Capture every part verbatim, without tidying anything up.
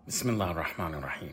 Bismillah ar-Rahman ar-Rahim.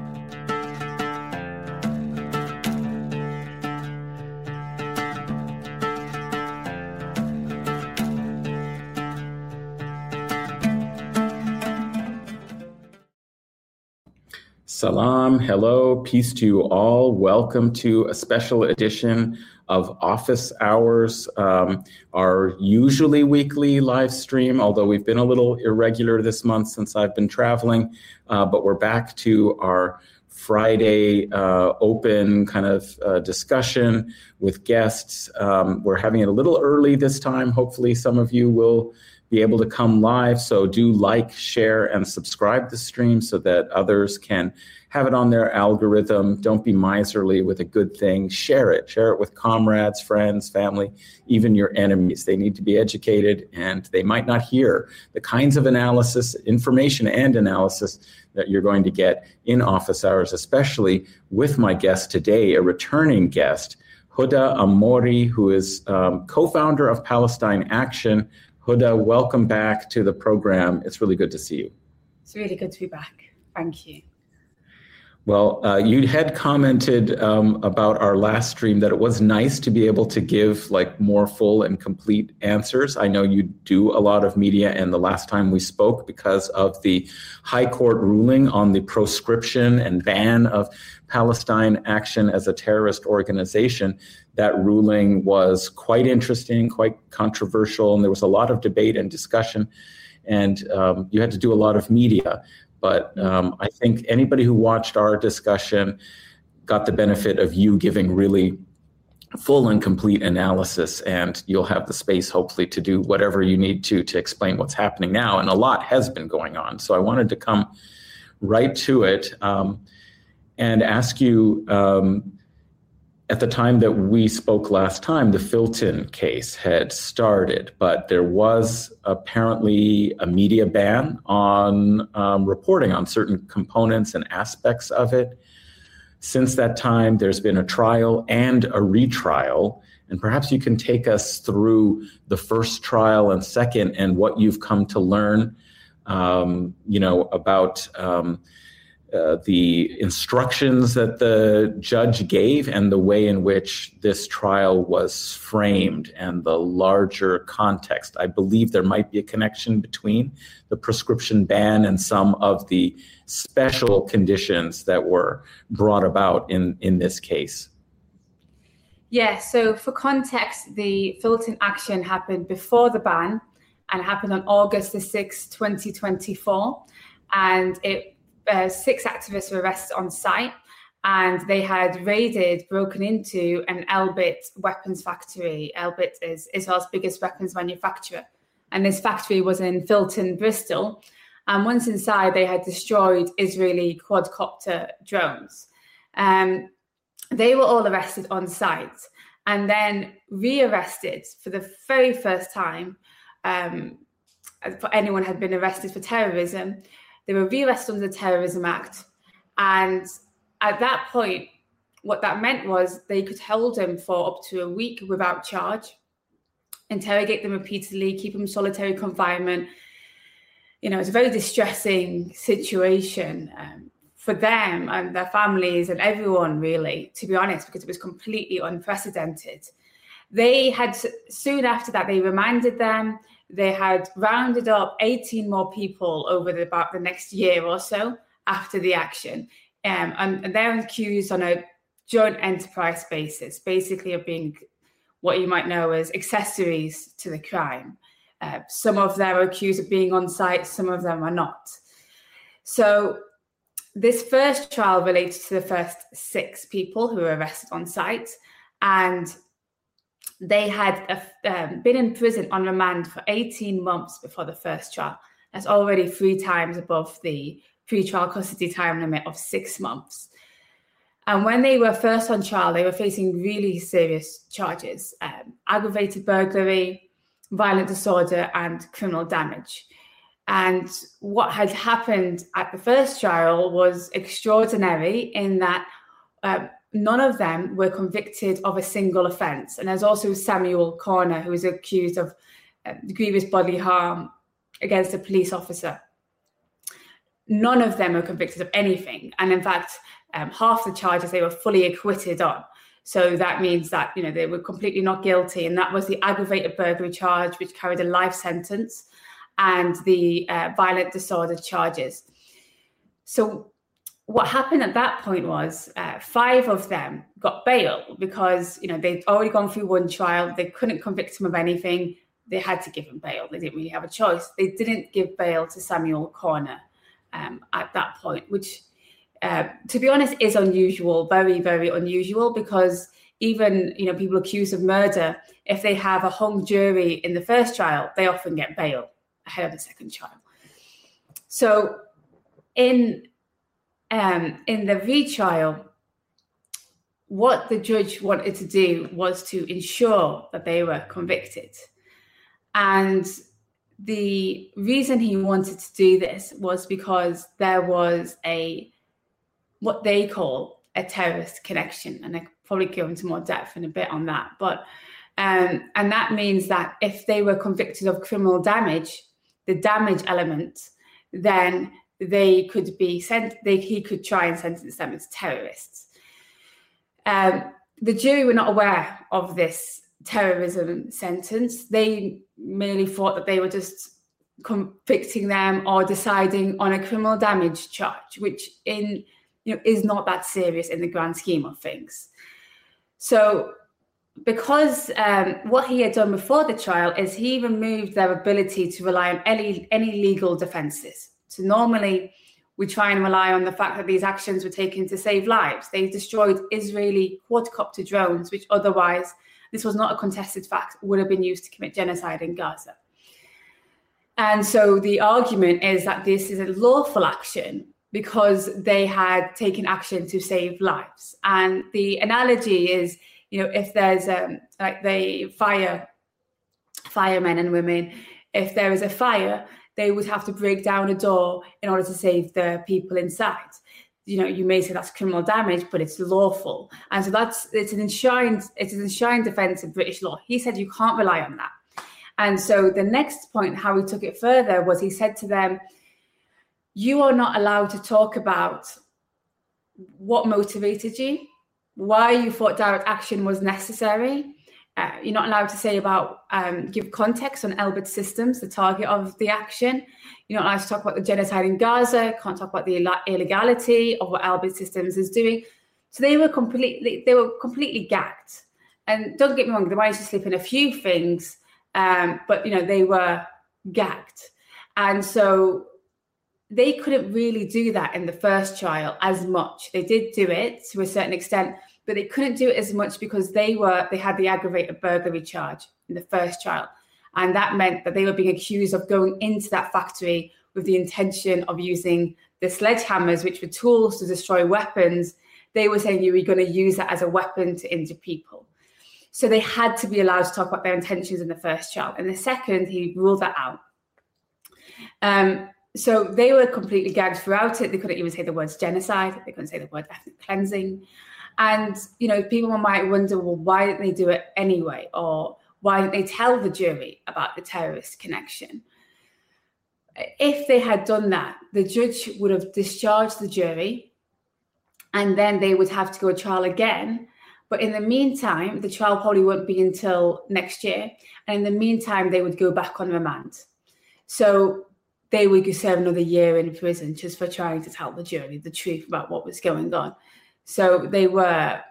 Salam, hello, peace to you all. Welcome to a special edition of Office Hours, um, our usually weekly live stream, although we've been a little irregular this month since I've been traveling, uh, but we're back to our Friday uh, open kind of uh, discussion with guests. Um, we're having it a little early this time. Hopefully some of you will be able to come live. So do like, share, and subscribe the stream so that others can have it on their algorithm. Don't be miserly with a good thing. Share it. Share it with comrades, friends, family, even your enemies. They need to be educated, and they might not hear the kinds of analysis, information and analysis that you're going to get in Office Hours, especially with my guest today, a returning guest, Huda Amori, who is um, co-founder of Palestine Action. Huda, welcome back to the program. It's really good to see you. It's really good to be back. Thank you. Well, uh, you had commented um, about our last stream that it was nice to be able to give like more full and complete answers. I know you do a lot of media, and the last time we spoke, because of the High Court ruling on the proscription and ban of Palestine Action as a terrorist organization, that ruling was quite interesting, quite controversial, and there was a lot of debate and discussion, and um, you had to do a lot of media. But um, I think anybody who watched our discussion got the benefit of you giving really full and complete analysis, and you'll have the space, hopefully, to do whatever you need to to explain what's happening now. And a lot has been going on. So I wanted to come right to it um, and ask you, um, at the time that we spoke last time, the Filton case had started, but there was apparently a media ban on um, reporting on certain components and aspects of it. Since that time, there's been a trial and a retrial, and perhaps you can take us through the first trial and second and what you've come to learn, um, you know, about um, Uh, the instructions that the judge gave and the way in which this trial was framed and the larger context. I believe there might be a connection between the prescription ban and some of the special conditions that were brought about in, in this case. Yeah, so for context, the Filton action happened before the ban and happened on August the sixth, twenty twenty-four. And it Uh, six activists were arrested on site, and they had raided, broken into an Elbit weapons factory. Elbit is Israel's biggest weapons manufacturer, and this factory was in Filton, Bristol. And once inside, they had destroyed Israeli quadcopter drones. Um, they were all arrested on site and then re-arrested for the very first time. Um, for anyone had been arrested for terrorism. They were re-arrested under the Terrorism Act. And at that point, what that meant was they could hold them for up to a week without charge, interrogate them repeatedly, keep them solitary confinement. You know, it's a very distressing situation um, for them and their families and everyone, really, to be honest, because it was completely unprecedented. They had, soon after that, they remanded them. They had rounded up eighteen more people over the, about the next year or so after the action. Um, and, and they're accused on a joint enterprise basis, basically of being what you might know as accessories to the crime. Uh, some of them are accused of being on site, some of them are not. So this first trial relates to the first six people who were arrested on site, and they had um, been in prison on remand for eighteen months before the first trial. That's already three times above the pre-trial custody time limit of six months. And when they were first on trial, they were facing really serious charges, um, aggravated burglary, violent disorder, and criminal damage. And what had happened at the first trial was extraordinary in that uh, none of them were convicted of a single offence. And there's also Samuel Corner, who was accused of uh, grievous bodily harm against a police officer. none of them were convicted of anything. And in fact, um, half the charges they were fully acquitted on. So that means that, you know, they were completely not guilty. And that was the aggravated burglary charge, which carried a life sentence, and the uh, violent disorder charges. So what happened at that point was uh, five of them got bail because, you know, they'd already gone through one trial. They couldn't convict him of anything. They had to give him bail. They didn't really have a choice. They didn't give bail to Samuel Corner um, at that point, which, uh, to be honest, is unusual, very, very unusual, because even, you know, people accused of murder, if they have a hung jury in the first trial, they often get bail ahead of the second trial. So in um, in the retrial, what the judge wanted to do was to ensure that they were convicted. And the reason he wanted to do this was because there was a, what they call a terrorist connection. And I could probably go into more depth in a bit on that. But, um, and that means that if they were convicted of criminal damage, the damage element, then they could be sent, they, he could try and sentence them as terrorists. Um, the jury were not aware of this terrorism sentence. They merely thought that they were just convicting them or deciding on a criminal damage charge, which in you know is not that serious in the grand scheme of things. So because um, what he had done before the trial is he removed their ability to rely on any, any legal defenses. So normally we try and rely on the fact that these actions were taken to save lives. They destroyed Israeli quadcopter drones, which otherwise, this was not a contested fact, would have been used to commit genocide in Gaza. And so the argument is that this is a lawful action because they had taken action to save lives. And the analogy is, you know, if there's um, like the fire, firemen and women, if there is a fire, they would have to break down a door in order to save the people inside. You know, you may say that's criminal damage, but it's lawful. And so that's, it's an enshrined, it's an enshrined defense of British law. He said you can't rely on that. And so the next point, how he took it further, was he said to them, you are not allowed to talk about what motivated you, why you thought direct action was necessary. Uh, you're not allowed to say about, um, give context on Elbit Systems, the target of the action. You're not allowed to talk about the genocide in Gaza, can't talk about the Ill- illegality of what Elbit Systems is doing. So they were completely, they were completely gagged. And don't get me wrong, they managed to slip in a few things, um, but, you know, they were gagged. And so they couldn't really do that in the first trial as much. They did do it to a certain extent, but they couldn't do it as much because they were they had the aggravated burglary charge in the first trial. And that meant that they were being accused of going into that factory with the intention of using the sledgehammers, which were tools to destroy weapons. They were saying you were going to use that as a weapon to injure people. So they had to be allowed to talk about their intentions in the first trial. In the second, he ruled that out. Um, so they were completely gagged throughout it. They couldn't even say the words genocide. They couldn't say the word ethnic cleansing. And, you know, people might wonder, well, why didn't they do it anyway? Or why didn't they tell the jury about the terrorist connection? If they had done that, the judge would have discharged the jury and then they would have to go to trial again. But in the meantime, the trial probably won't be until next year. And in the meantime, they would go back on remand. So they would serve another year in prison just for trying to tell the jury the truth about what was going on. So they were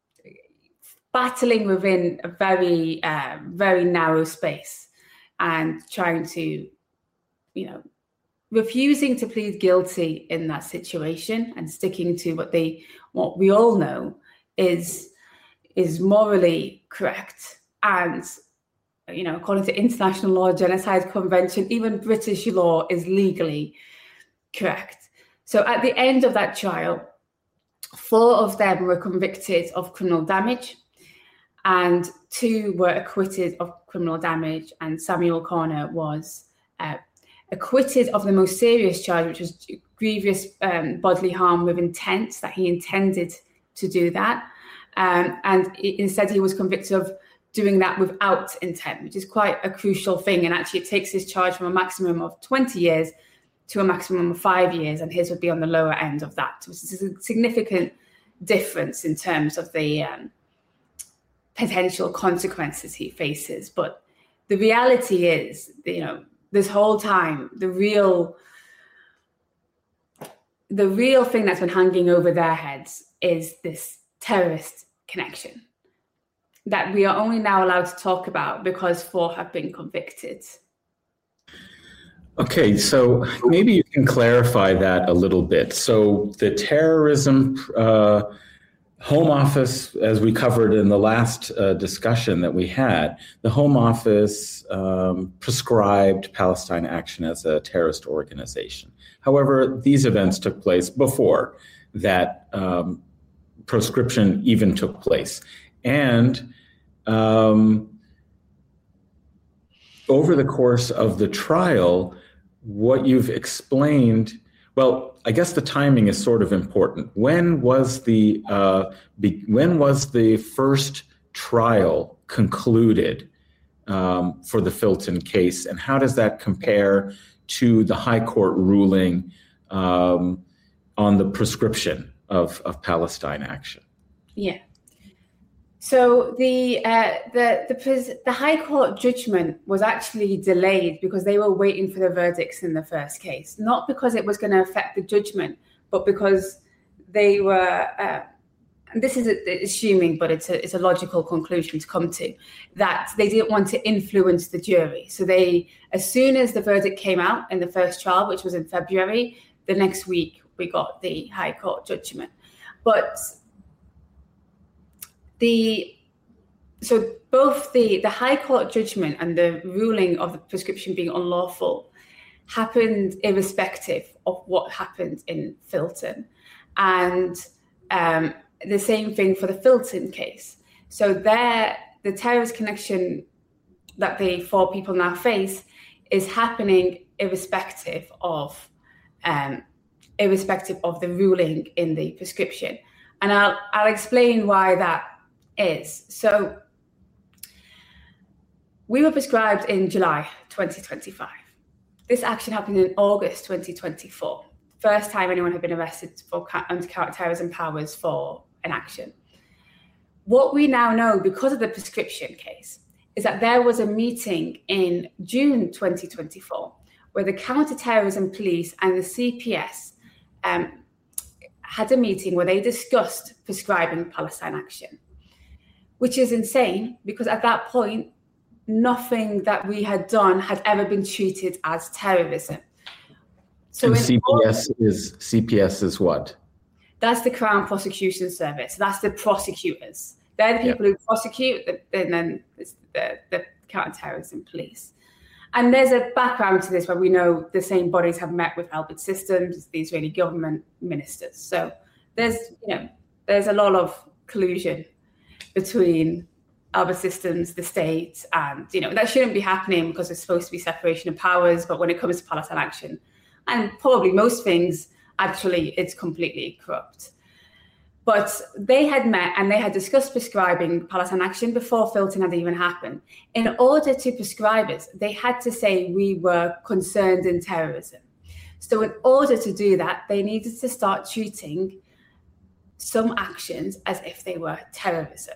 battling within a very, uh, very narrow space and trying to, you know, refusing to plead guilty in that situation and sticking to what they, what we all know is, is morally correct. And, you know, according to international law, Genocide Convention, even British law is legally correct. So at the end of that trial, four of them were convicted of criminal damage and two were acquitted of criminal damage, and Samuel Corner was uh, acquitted of the most serious charge, which was grievous um, bodily harm with intent, that he intended to do that. Um, and instead he was convicted of doing that without intent, which is quite a crucial thing. And actually it takes his charge from a maximum of twenty years to a maximum of five years, and his would be on the lower end of that, which is a significant difference in terms of the um, potential consequences he faces. But the reality is, you know, this whole time, the real, the real thing that's been hanging over their heads is this terrorist connection that we are only now allowed to talk about because four have been convicted. Okay, so maybe you can clarify that a little bit. So the terrorism uh, Home Office, as we covered in the last uh, discussion that we had, the Home Office um, prescribed Palestine Action as a terrorist organization. However, these events took place before that um, proscription even took place. And um, over the course of the trial, what you've explained, well, I guess the timing is sort of important. When was the uh, be, when was the first trial concluded um, for the Filton case, and how does that compare to the High Court ruling um, on the prescription of, of Palestine Action? Yeah. So the uh, the the the High Court judgment was actually delayed because they were waiting for the verdicts in the first case, not because it was going to affect the judgment, but because they were. Uh, and this is a, assuming, but it's a it's a logical conclusion to come to, that they didn't want to influence the jury. So they, as soon as the verdict came out in the first trial, which was in February, the next week we got the High Court judgment, but. The so both the, the High Court judgment and the ruling of the prescription being unlawful happened irrespective of what happened in Filton, and um, the same thing for the Filton case. So there, the terrorist connection that the four people now face is happening irrespective of um, irrespective of the ruling in the prescription, and I'll I'll explain why that is. So we were prescribed in July twenty twenty-five. This action happened in August twenty twenty-four. First time anyone had been arrested for under counterterrorism powers for an action. What we now know because of the prescription case is that there was a meeting in June twenty twenty-four where the counterterrorism police and the C P S um, had a meeting where they discussed prescribing Palestine Action, which is insane because at that point, nothing that we had done had ever been treated as terrorism. So and C P S is C P S is what? That's the Crown Prosecution Service. That's the prosecutors. They're the people yeah. who prosecute, and then it's the, the counterterrorism police. And there's a background to this where we know the same bodies have met with Elbit Systems, the Israeli government ministers. So there's, you know, there's a lot of collusion between Elbit Systems, the state, and, you know, that shouldn't be happening because it's supposed to be separation of powers. But when it comes to Palestine Action, and probably most things, actually, it's completely corrupt. But they had met and they had discussed prescribing Palestine Action before Filton had even happened. In order to prescribe it, they had to say we were concerned in terrorism. So in order to do that, they needed to start treating some actions as if they were terrorism.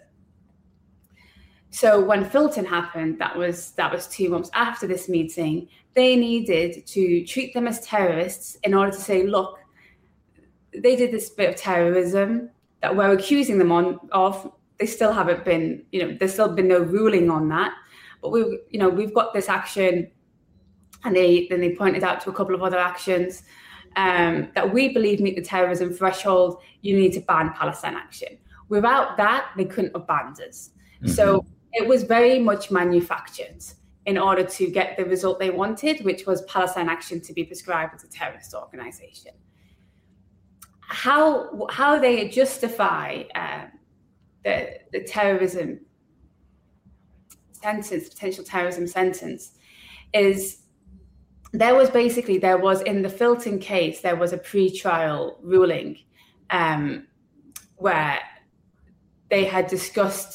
So when Filton happened, that was that was two months after this meeting, they needed to treat them as terrorists in order to say, look, they did this bit of terrorism that we're accusing them on of. They still haven't been, you know, there's still been no ruling on that. But we, you know, we've got this action, and they then they pointed out to a couple of other actions um, that we believe meet the terrorism threshold. You need to ban Palestine Action. Without that, they couldn't have banned us. Mm-hmm. So it was very much manufactured in order to get the result they wanted, which was Palestine Action to be prescribed as a terrorist organization. How how they justify um, the the terrorism sentence, potential terrorism sentence, is there was basically there was in the Filton case there was a pre-trial ruling um, where they had discussed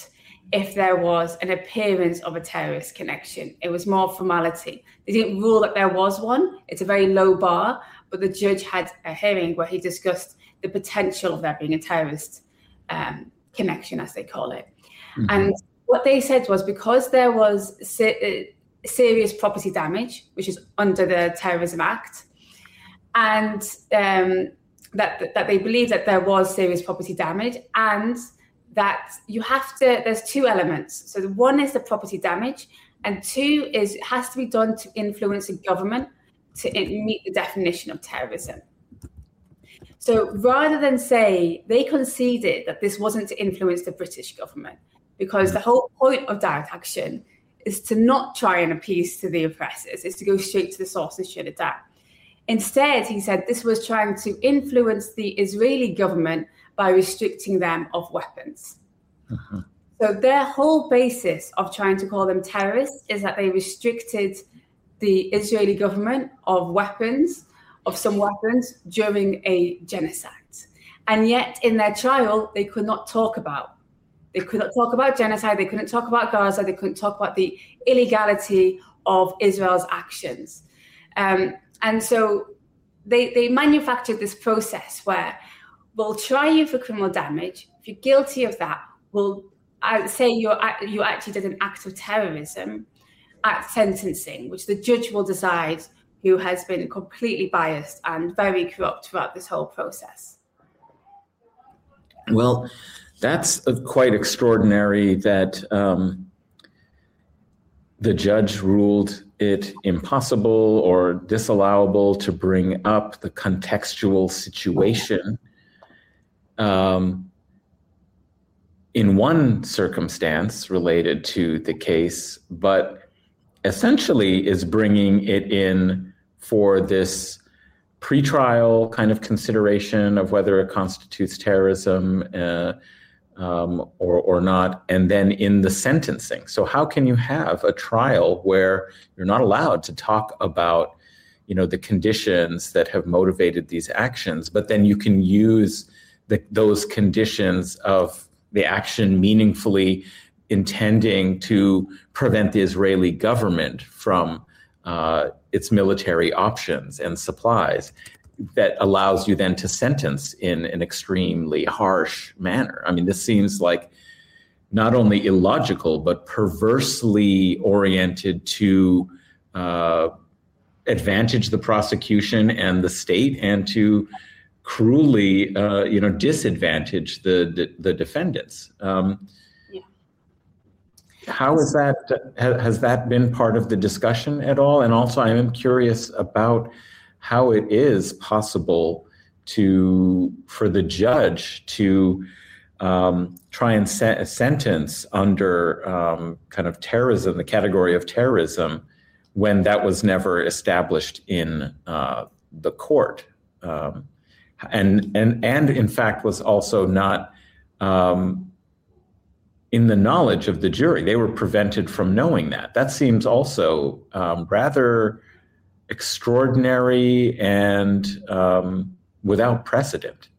if there was an appearance of a terrorist connection. It was more formality. They didn't rule that there was one. It's a very low bar, but the judge had a hearing where he discussed the potential of there being a terrorist um, connection, as they call it. Mm-hmm. And what they said was, because there was se- serious property damage, which is under the Terrorism Act, and um, that, that they believe that there was serious property damage, and that you have to, there's two elements. So one is the property damage, and two is it has to be done to influence a government to meet the definition of terrorism. So rather than say, they conceded that this wasn't to influence the British government, because the whole point of direct action is to not try and appease to the oppressors, is to go straight to the source and shut it down. Instead, he said this was trying to influence the Israeli government by restricting them of weapons. Uh-huh. So their whole basis of trying to call them terrorists is that they restricted the Israeli government of weapons, of some weapons, during a genocide. And yet in their trial, they could not talk about. They could not talk about genocide. They couldn't talk about Gaza. They couldn't talk about the illegality of Israel's actions. Um, and so they, they manufactured this process where we'll try you for criminal damage. If you're guilty of that, we'll uh, say you're, you actually did an act of terrorism at sentencing, which the judge will decide, who has been completely biased and very corrupt throughout this whole process. Well, that's quite extraordinary that um, the judge ruled it impossible or disallowable to bring up the contextual situation um, in one circumstance related to the case, but essentially is bringing it in for this pretrial kind of consideration of whether it constitutes terrorism uh, um, or, or not, and then in the sentencing. So how can you have a trial where you're not allowed to talk about, you know, the conditions that have motivated these actions, but then you can use the, those conditions of the action meaningfully intending to prevent the Israeli government from uh, its military options and supplies, that allows you then to sentence in an extremely harsh manner. I mean, this seems like not only illogical, but perversely oriented to uh, advantage the prosecution and the state, and to cruelly, uh, you know, disadvantage the the, the defendants. Um, How is that, has that been part of the discussion at all? And also, I am curious about how it is possible to, for the judge to um, try and set a sentence under um, kind of terrorism, the category of terrorism, when that was never established in uh, the court. Um, and, and, and in fact was also not um, in the knowledge of the jury. They were prevented from knowing that. That seems also um, rather extraordinary and um, without precedent.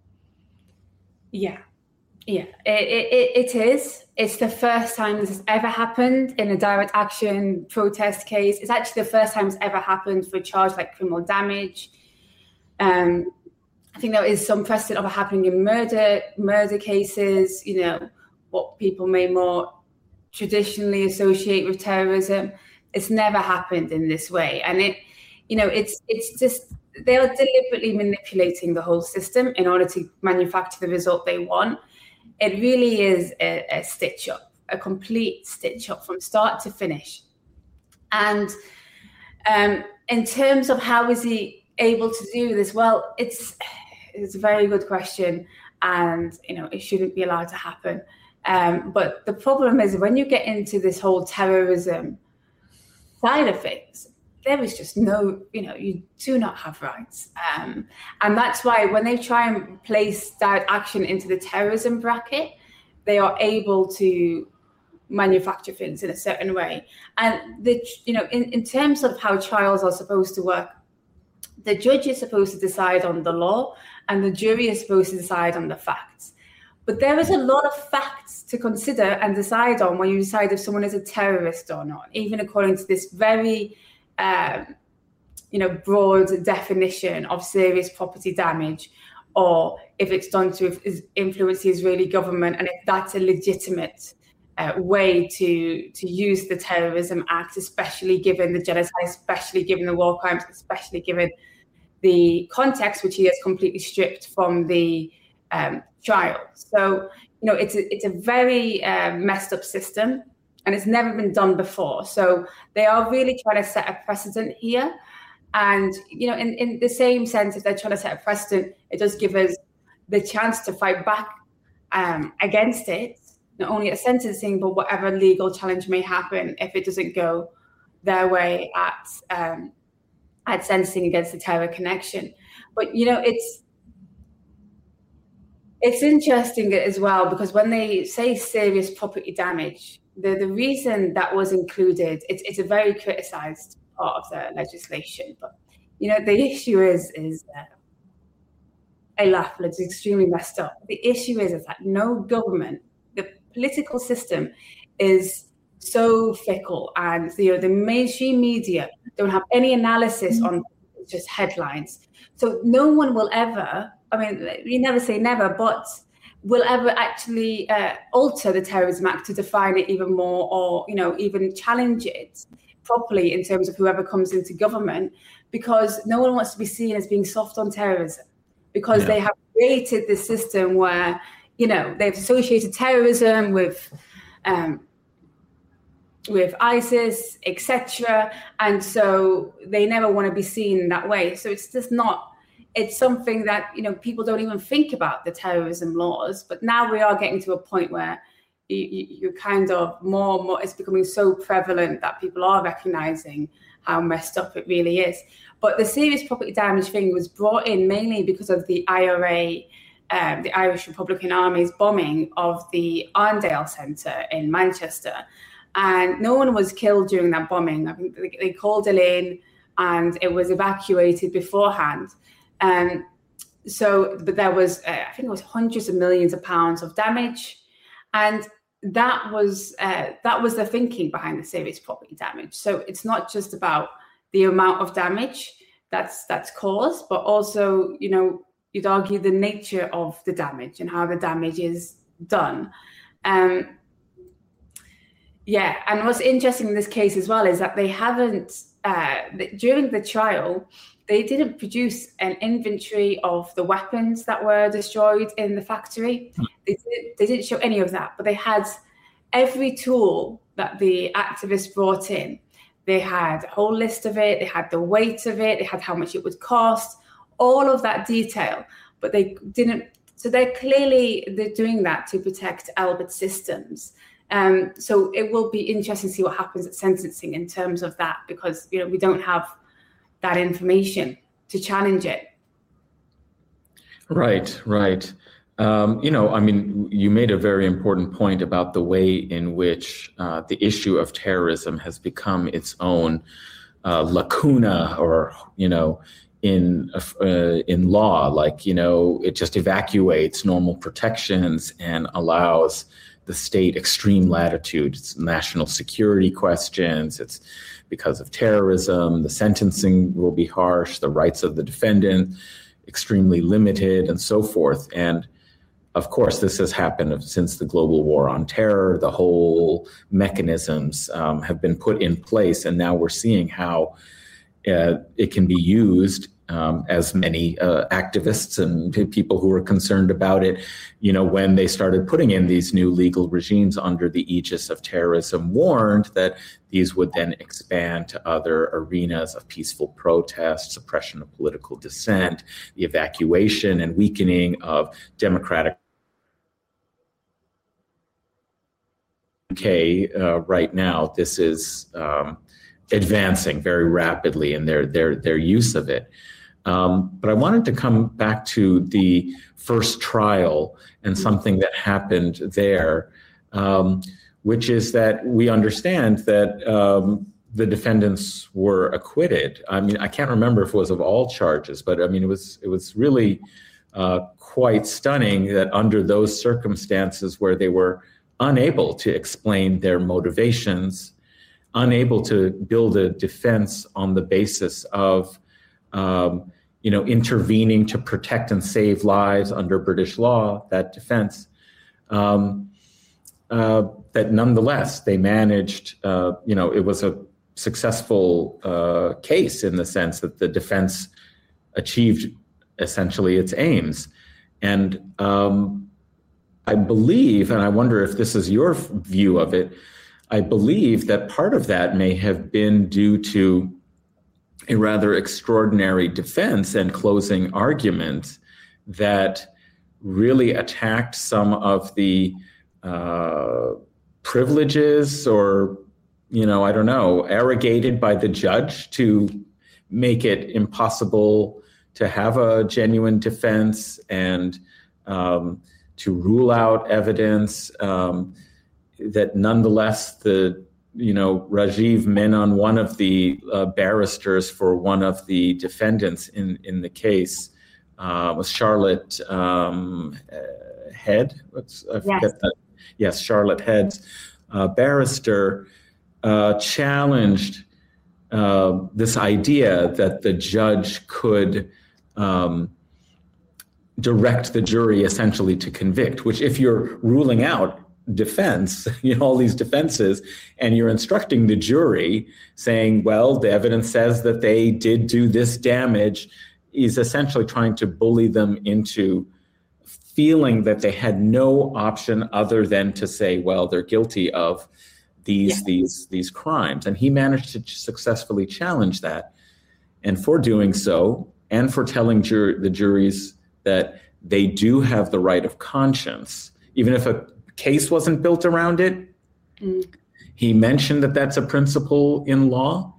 Yeah, yeah, it, it, it is. It's the first time this has ever happened in a direct action protest case. It's actually the first time it's ever happened for a charge like criminal damage. Um, I think there is some precedent of it happening in murder, murder cases, you know, what people may more traditionally associate with terrorism. It's never happened in this way. And it, you know, it's it's just, they are deliberately manipulating the whole system in order to manufacture the result they want. It really is a, a stitch up, a complete stitch up from start to finish. And um, in terms of how is he able to do this? Well, it's it's a very good question. And, you know, it shouldn't be allowed to happen. Um, but the problem is when you get into this whole terrorism side of things, there is just no, you know, you do not have rights. Um, and that's why when they try and place direct action into the terrorism bracket, they are able to manufacture things in a certain way. And, the, you know, in, in terms of how trials are supposed to work, the judge is supposed to decide on the law and the jury is supposed to decide on the facts. But there is a lot of facts to consider and decide on when you decide if someone is a terrorist or not, even according to this very, um, you know, broad definition of serious property damage, or if it's done to influence the Israeli government, and if that's a legitimate uh, way to to use the Terrorism Act, especially given the genocide, especially given the war crimes, especially given the context, which he has completely stripped from the um, trial. So, you know, it's a, it's a very uh, messed up system, and it's never been done before. So they are really trying to set a precedent here. And, you know, in, in the same sense, if they're trying to set a precedent, it does give us the chance to fight back um, against it, not only at sentencing, but whatever legal challenge may happen if it doesn't go their way at um, at sentencing against the terror connection. But, you know, it's it's interesting as well, because when they say serious property damage, the, the reason that was included, it's, it's a very criticized part of the legislation. But, you know, the issue is, is uh, I laugh, but it's extremely messed up. The issue is, is that no government, the political system is so fickle, and, you know, the mainstream media don't have any analysis on just headlines. So no one will ever, I mean, you never say never, but will ever actually uh, alter the Terrorism Act to define it even more, or, you know, even challenge it properly in terms of whoever comes into government, because no one wants to be seen as being soft on terrorism, because yeah. they have created this system where, you know, they've associated terrorism with um, with ISIS, et cetera. And so they never want to be seen that way. So it's just not, it's something that, you know, people don't even think about the terrorism laws. But now we are getting to a point where you, you, you're kind of more and more, it's becoming so prevalent that people are recognizing how messed up it really is. But the serious property damage thing was brought in mainly because of the I R A, um, the Irish Republican Army's bombing of the Arndale Centre in Manchester. And no one was killed during that bombing. I think they, they called it in and it was evacuated beforehand. Um, so, but there was, uh, I think it was hundreds of millions of pounds of damage. And that was uh, that was the thinking behind the serious property damage. So it's not just about the amount of damage that's that's caused, but also, you know, you'd argue the nature of the damage and how the damage is done. Um, Yeah, and what's interesting in this case as well is that they haven't, uh, during the trial, they didn't produce an inventory of the weapons that were destroyed in the factory. They, did, they didn't show any of that, but they had every tool that the activists brought in. They had a whole list of it, they had the weight of it, they had how much it would cost, all of that detail, but they didn't, so they're clearly, they're doing that to protect Elbit Systems. Um, so it will be interesting to see what happens at sentencing in terms of that, because, you know, we don't have that information to challenge it. Right, right. Um, you know, I mean, you made a very important point about the way in which uh, the issue of terrorism has become its own uh, lacuna, or, you know, in uh, in law, like, you know, it just evacuates normal protections and allows the state extreme latitude. It's national security questions. It's because of terrorism. The sentencing will be harsh. The rights of the defendant extremely limited, and so forth. And of course, this has happened since the global war on terror. The whole mechanisms um, have been put in place, and now we're seeing how uh, it can be used. Um, as many uh, activists and people who were concerned about it, you know, when they started putting in these new legal regimes under the aegis of terrorism, warned that these would then expand to other arenas of peaceful protest, suppression of political dissent, the evacuation and weakening of democratic. U K uh, right now, this is um, advancing very rapidly in their their their use of it. Um, but I wanted to come back to the first trial and something that happened there, um, which is that we understand that um, the defendants were acquitted. I mean, I can't remember if it was of all charges, but I mean, it was it was really uh, quite stunning that under those circumstances where they were unable to explain their motivations, unable to build a defense on the basis of, um, you know, intervening to protect and save lives under British law, that defense, um, uh, that nonetheless they managed, uh, you know, it was a successful uh, case in the sense that the defense achieved essentially its aims. And um, I believe, and I wonder if this is your view of it, I believe that part of that may have been due to a rather extraordinary defense and closing argument that really attacked some of the uh, privileges or, you know, I don't know, arrogated by the judge to make it impossible to have a genuine defense and um, to rule out evidence um, that nonetheless the, you know, Rajiv Menon, one of the uh, barristers for one of the defendants in, in the case, uh, was Charlotte um, uh, Head. What's, I forget yes. that. Yes, Charlotte Head's uh, barrister uh, challenged uh, this idea that the judge could um, direct the jury essentially to convict, which if you're ruling out defense, you know, all these defenses, and you're instructing the jury saying, well, the evidence says that they did do this damage, is essentially trying to bully them into feeling that they had no option other than to say, well, they're guilty of these, yeah. these, these crimes. And he managed to successfully challenge that. And for doing so, and for telling jur- the juries that they do have the right of conscience, even if a case wasn't built around it. Mm. He mentioned that that's a principle in law.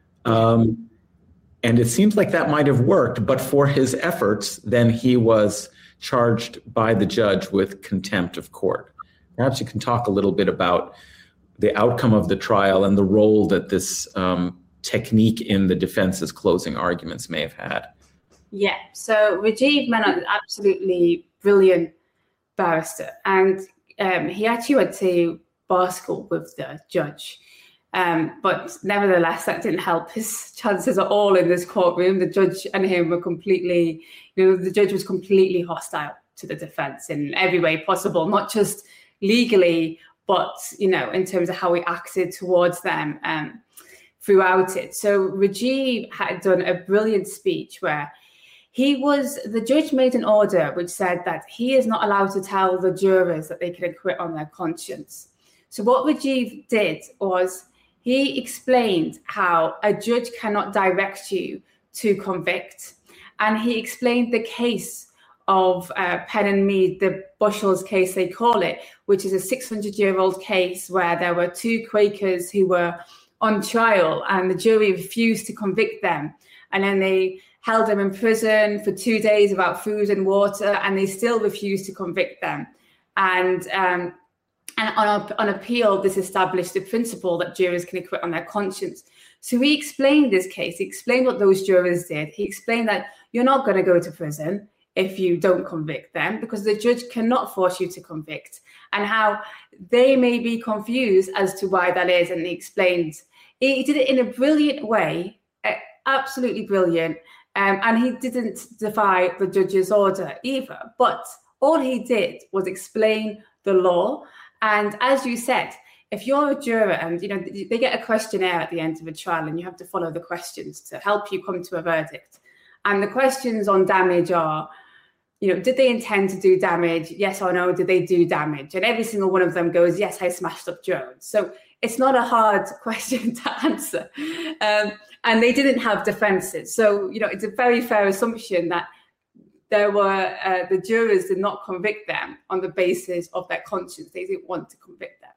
Um, and it seems like that might have worked, but for his efforts, then he was charged by the judge with contempt of court. Perhaps you can talk a little bit about the outcome of the trial and the role that this um, technique in the defense's closing arguments may have had. Yeah, so Rajiv Menon is absolutely brilliant barrister, and Um, he actually went to bar school with the judge, um, but nevertheless, that didn't help his chances at all in this courtroom. The judge and him were completely, you know, the judge was completely hostile to the defense in every way possible, not just legally, but, you know, in terms of how he acted towards them um, throughout it. So Rajiv had done a brilliant speech where He was, the judge made an order which said that he is not allowed to tell the jurors that they can acquit on their conscience. So what Rajiv did was he explained how a judge cannot direct you to convict. And he explained the case of uh, Penn and Mead, the Bushels case they call it, which is a six hundred year old case where there were two Quakers who were on trial and the jury refused to convict them. And then they held them in prison for two days without food and water, and they still refused to convict them. And um, and on, on appeal, this established the principle that jurors can acquit on their conscience. So he explained this case. He explained what those jurors did. He explained that you're not going to go to prison if you don't convict them, because the judge cannot force you to convict, and how they may be confused as to why that is. And he explained, he did it in a brilliant way, absolutely brilliant. Um, and he didn't defy the judge's order either. But all he did was explain the law. And as you said, if you're a juror and, you know, they get a questionnaire at the end of a trial and you have to follow the questions to help you come to a verdict. And the questions on damage are, you know, did they intend to do damage? Yes or no, did they do damage? And every single one of them goes, yes, I smashed up Jones. So it's not a hard question to answer. Um, and they didn't have defenses. So, you know, it's a very fair assumption that there were, uh, the jurors did not convict them on the basis of their conscience. They didn't want to convict them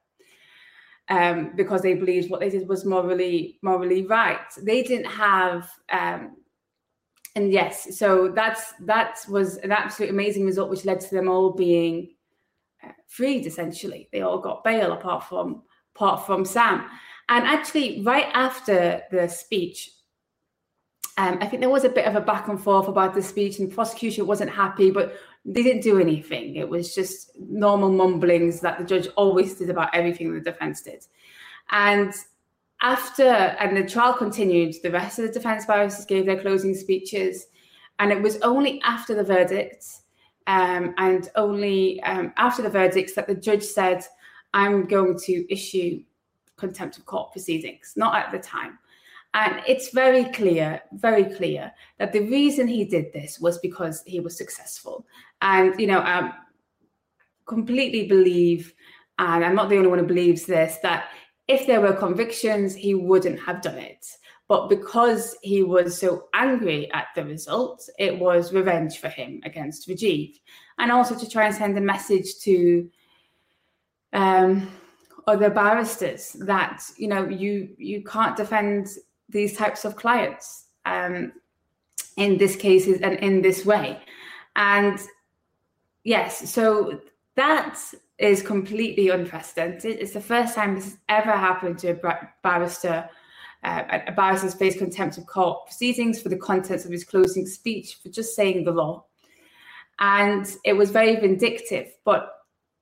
um, because they believed what they did was morally, morally right. They didn't have, um, and yes, so that's, that was an absolute amazing result, which led to them all being uh, freed, essentially. They all got bail apart from, apart from Sam. And actually, right after the speech, Um, I think there was a bit of a back and forth about the speech, and the prosecution wasn't happy, but they didn't do anything. It was just normal mumblings that the judge always did about everything the defense did. And after, and the trial continued, the rest of the defense barristers gave their closing speeches, and it was only after the verdict, um, and only um, after the verdicts that the judge said, I'm going to issue contempt of court proceedings, not at the time. And it's very clear, very clear that the reason he did this was because he was successful. And, you know, I completely believe, and I'm not the only one who believes this, that if there were convictions, he wouldn't have done it. But because he was so angry at the result, it was revenge for him against Rajiv. And also to try and send a message to um, other barristers that, you know, you you can't defend these types of clients um, in this case and in this way. And yes, so that is completely unprecedented. It's the first time this has ever happened to a barrister. Uh, a barrister's faced contempt of court proceedings for the contents of his closing speech for just saying the law. And it was very vindictive, but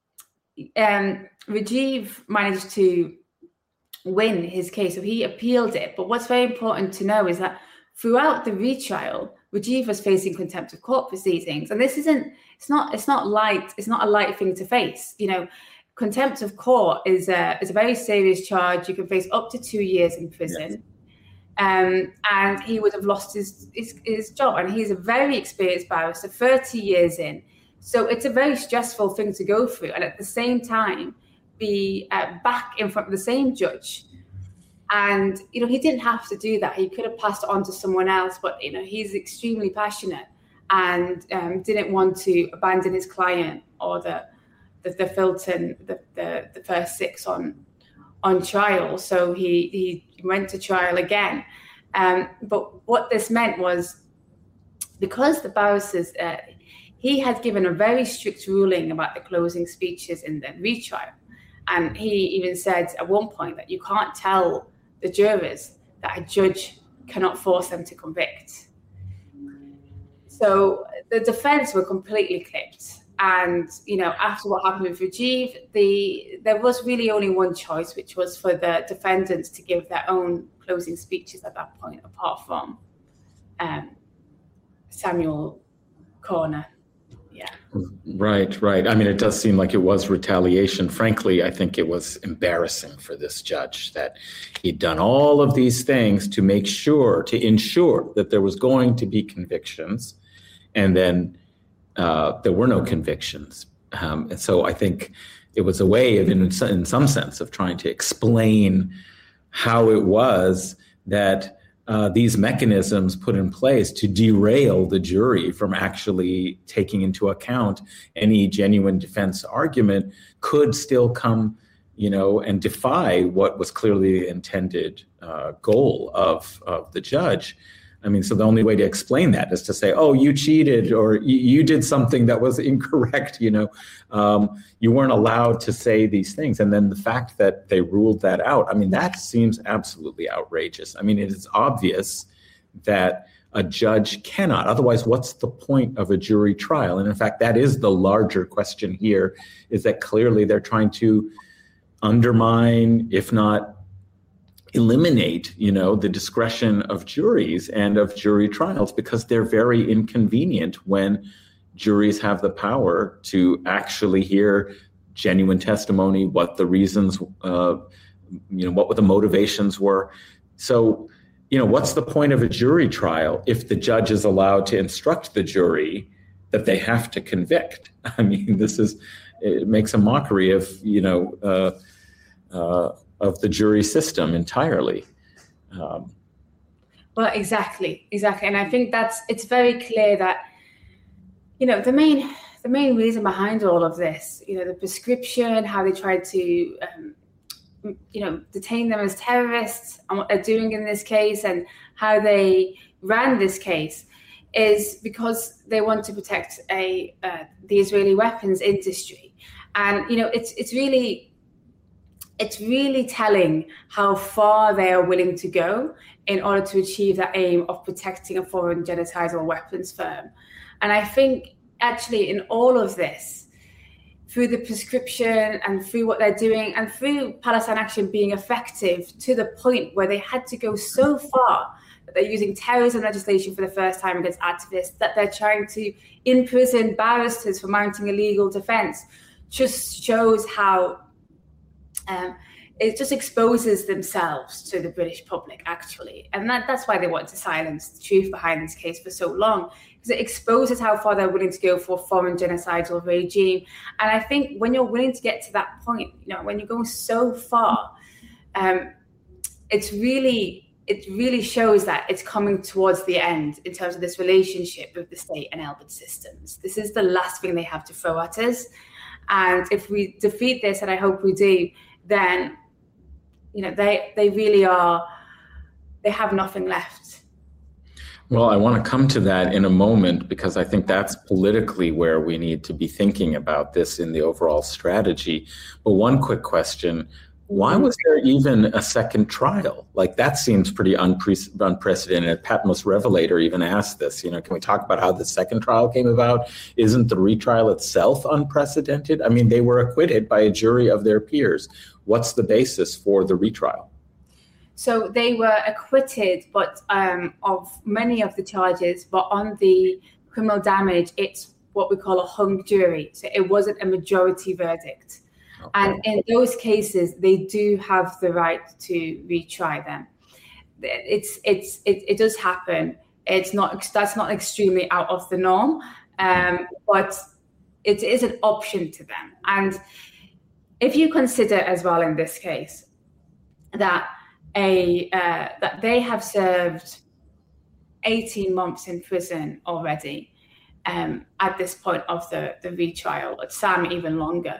um, Rajiv managed to win his case, so he appealed it. But what's very important to know is that throughout the retrial, Rajiv was facing contempt of court proceedings, and this isn't it's not it's not light it's not a light thing to face. You know, contempt of court is a is a very serious charge. You can face up to two years in prison. Yes. Um, and he would have lost his, his his job, and he's a very experienced barrister, thirty years in. So it's a very stressful thing to go through, and at the same time be uh, back in front of the same judge. And, you know, he didn't have to do that. He could have passed it on to someone else, but, you know, he's extremely passionate and um, didn't want to abandon his client or the the, the Filton, the, the the first six on on trial. So he, he went to trial again. Um, but what this meant was, because the barristers, uh, he had given a very strict ruling about the closing speeches in the retrial. And he even said at one point that you can't tell the jurors that a judge cannot force them to convict. So the defense were completely clipped. And, you know, after what happened with Rajiv, the there was really only one choice, which was for the defendants to give their own closing speeches at that point, apart from um, Samuel Corner. Yeah. Right, right. I mean, it does seem like it was retaliation. Frankly, I think it was embarrassing for this judge that he'd done all of these things to make sure, to ensure that there was going to be convictions, and then uh, there were no convictions. Um, and so I think it was a way of, in, in some sense, of trying to explain how it was that Uh, these mechanisms put in place to derail the jury from actually taking into account any genuine defense argument could still come, you know, and defy what was clearly the intended uh, goal of, of the judge. I mean, so the only way to explain that is to say, oh, you cheated, or you, you did something that was incorrect, you know, um, you weren't allowed to say these things. And then the fact that they ruled that out, I mean, that seems absolutely outrageous. I mean, it is obvious that a judge cannot, otherwise, what's the point of a jury trial? And in fact, that is the larger question here, is that clearly they're trying to undermine, if not eliminate, you know, the discretion of juries and of jury trials, because they're very inconvenient when juries have the power to actually hear genuine testimony, what the reasons, uh, you know, what the motivations were. So, you know, what's the point of a jury trial if the judge is allowed to instruct the jury that they have to convict? I mean, this is, it makes a mockery of, you know, uh, uh, of the jury system entirely. Um, well, exactly, exactly. And I think that's, it's very clear that, you know, the main, the main reason behind all of this, you know, the prescription, how they tried to, um, you know, detain them as terrorists and what they're doing in this case and how they ran this case is because they want to protect a uh, the Israeli weapons industry. And, you know, it's it's really, it's really telling how far they are willing to go in order to achieve that aim of protecting a foreign genocidal weapons firm. And I think actually in all of this, through the prescription and through what they're doing and through Palestine Action being effective to the point where they had to go so far that they're using terrorism legislation for the first time against activists, that they're trying to imprison barristers for mounting a legal defense, just shows how um, it just exposes themselves to the British public, actually. And that, that's why they want to silence the truth behind this case for so long, because it exposes how far they're willing to go for a foreign genocidal regime. And I think when you're willing to get to that point, you know, when you're going so far, um, it's really, it really shows that it's coming towards the end in terms of this relationship with the state and Elbit systems. This is the last thing they have to throw at us. And if we defeat this, and I hope we do, then, you know, they, they really are, they have nothing left. Well, I want to come to that in a moment, because I think that's politically where we need to be thinking about this in the overall strategy. But one quick question, why was there even a second trial? Like, that seems pretty unpre- unprecedented. Patmos Revelator even asked this, you know, can we talk about how the second trial came about? Isn't the retrial itself unprecedented? I mean, they were acquitted by a jury of their peers. What's the basis for the retrial? So they were acquitted, but um, of many of the charges, but on the criminal damage, it's what we call a hung jury. So it wasn't a majority verdict. Okay. And in those cases, they do have the right to retry them. It's it's it, it does happen. It's not that's not extremely out of the norm, um, but it is an option to them. And if you consider as well in this case that a uh, that they have served eighteen months in prison already um, at this point of the the retrial, some even longer.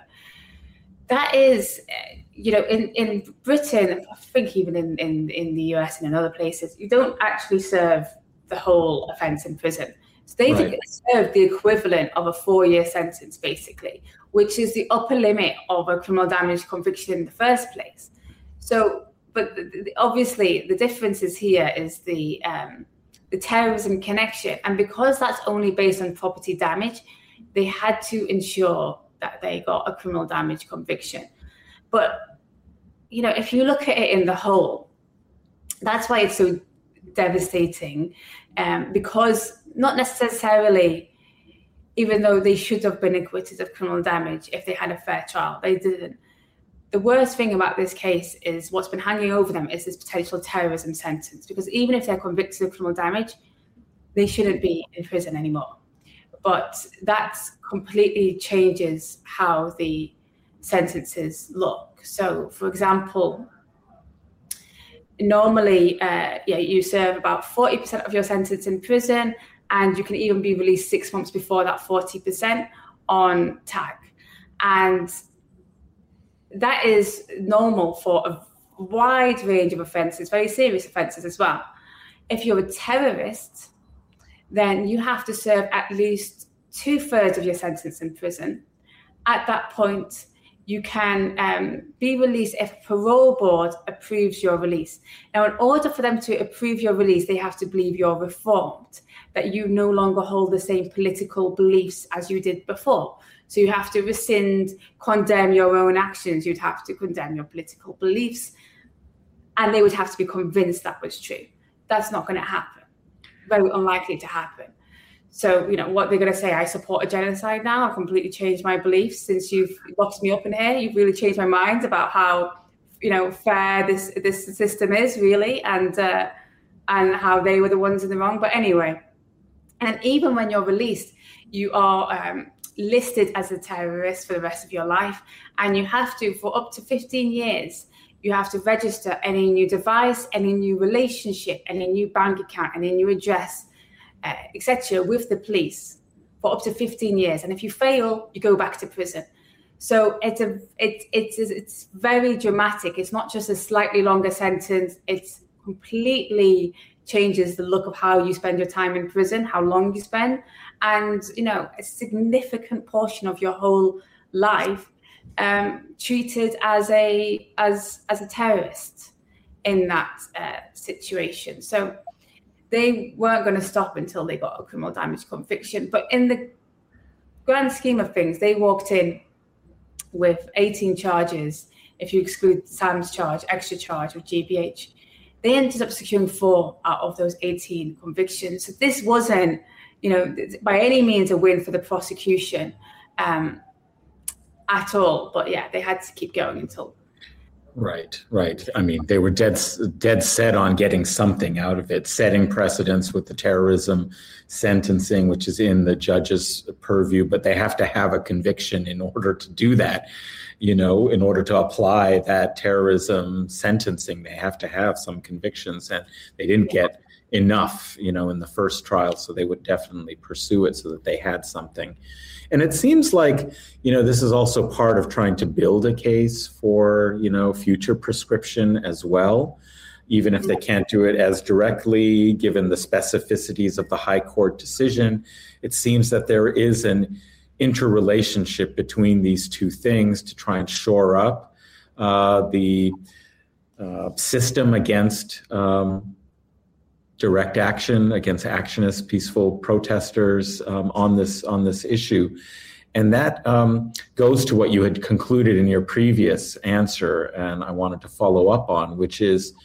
That is, you know, in, in Britain, I think even in, in, in the U S and in other places, you don't actually serve the whole offence in prison. So they right. serve the equivalent of a four-year sentence, basically, which is the upper limit of a criminal damage conviction in the first place. So, but the, the, obviously the difference is here is the um, the terrorism connection. And because that's only based on property damage, they had to ensure that they got a criminal damage conviction. But, you know, if you look at it in the whole, that's why it's so devastating, um, because not necessarily, even though they should have been acquitted of criminal damage if they had a fair trial, they didn't. The worst thing about this case is what's been hanging over them is this potential terrorism sentence, because even if they're convicted of criminal damage, they shouldn't be in prison anymore. But that completely changes how the sentences look. So, for example, normally, uh, yeah, you serve about forty percent of your sentence in prison, and you can even be released six months before that forty percent on tag. And that is normal for a wide range of offences, very serious offences as well. If you're a terrorist, then you have to serve at least two-thirds of your sentence in prison. At that point, you can um, be released if a parole board approves your release. Now, in order for them to approve your release, they have to believe you're reformed, that you no longer hold the same political beliefs as you did before. So you have to rescind, condemn your own actions. You'd have to condemn your political beliefs, and they would have to be convinced that was true. That's not going to happen. Very unlikely to happen. So, you know, what they're going to say, I support a genocide now. I've completely changed my beliefs since you've locked me up in here. You've really changed my mind about how, you know, fair this this system is, really, and uh, and how they were the ones in the wrong. But anyway, and even when you're released, you are um, listed as a terrorist for the rest of your life, and you have to, for up to fifteen years, you have to register any new device, any new relationship, any new bank account, any new address, uh, et cetera, with the police for up to fifteen years. And if you fail, you go back to prison. So it's a it, it's it's very dramatic. It's not just a slightly longer sentence. It's completely changes the look of how you spend your time in prison, how long you spend, and, you know, a significant portion of your whole life um, treated as a as as a terrorist in that uh, situation. So they weren't going to stop until they got a criminal damage conviction. But in the grand scheme of things, they walked in with eighteen charges. If you exclude Sam's charge, extra charge with G B H, they ended up securing four out of those eighteen convictions. So this wasn't, you know, by any means a win for the prosecution um, at all. But yeah, they had to keep going until. Right, right. I mean, they were dead, dead set on getting something out of it, setting precedents with the terrorism sentencing, which is in the judge's purview, but they have to have a conviction in order to do that. You know, in order to apply that terrorism sentencing, they have to have some convictions, and they didn't get enough, you know, in the first trial, so they would definitely pursue it so that they had something. And it seems like, you know, this is also part of trying to build a case for, you know, future prescription as well, even if they can't do it as directly, given the specificities of the high court decision. It seems that there is an interrelationship between these two things to try and shore up uh, the uh, system against um, direct action, against actionist peaceful protesters um, on this on this issue. And that um, goes to what you had concluded in your previous answer, and I wanted to follow up on, which is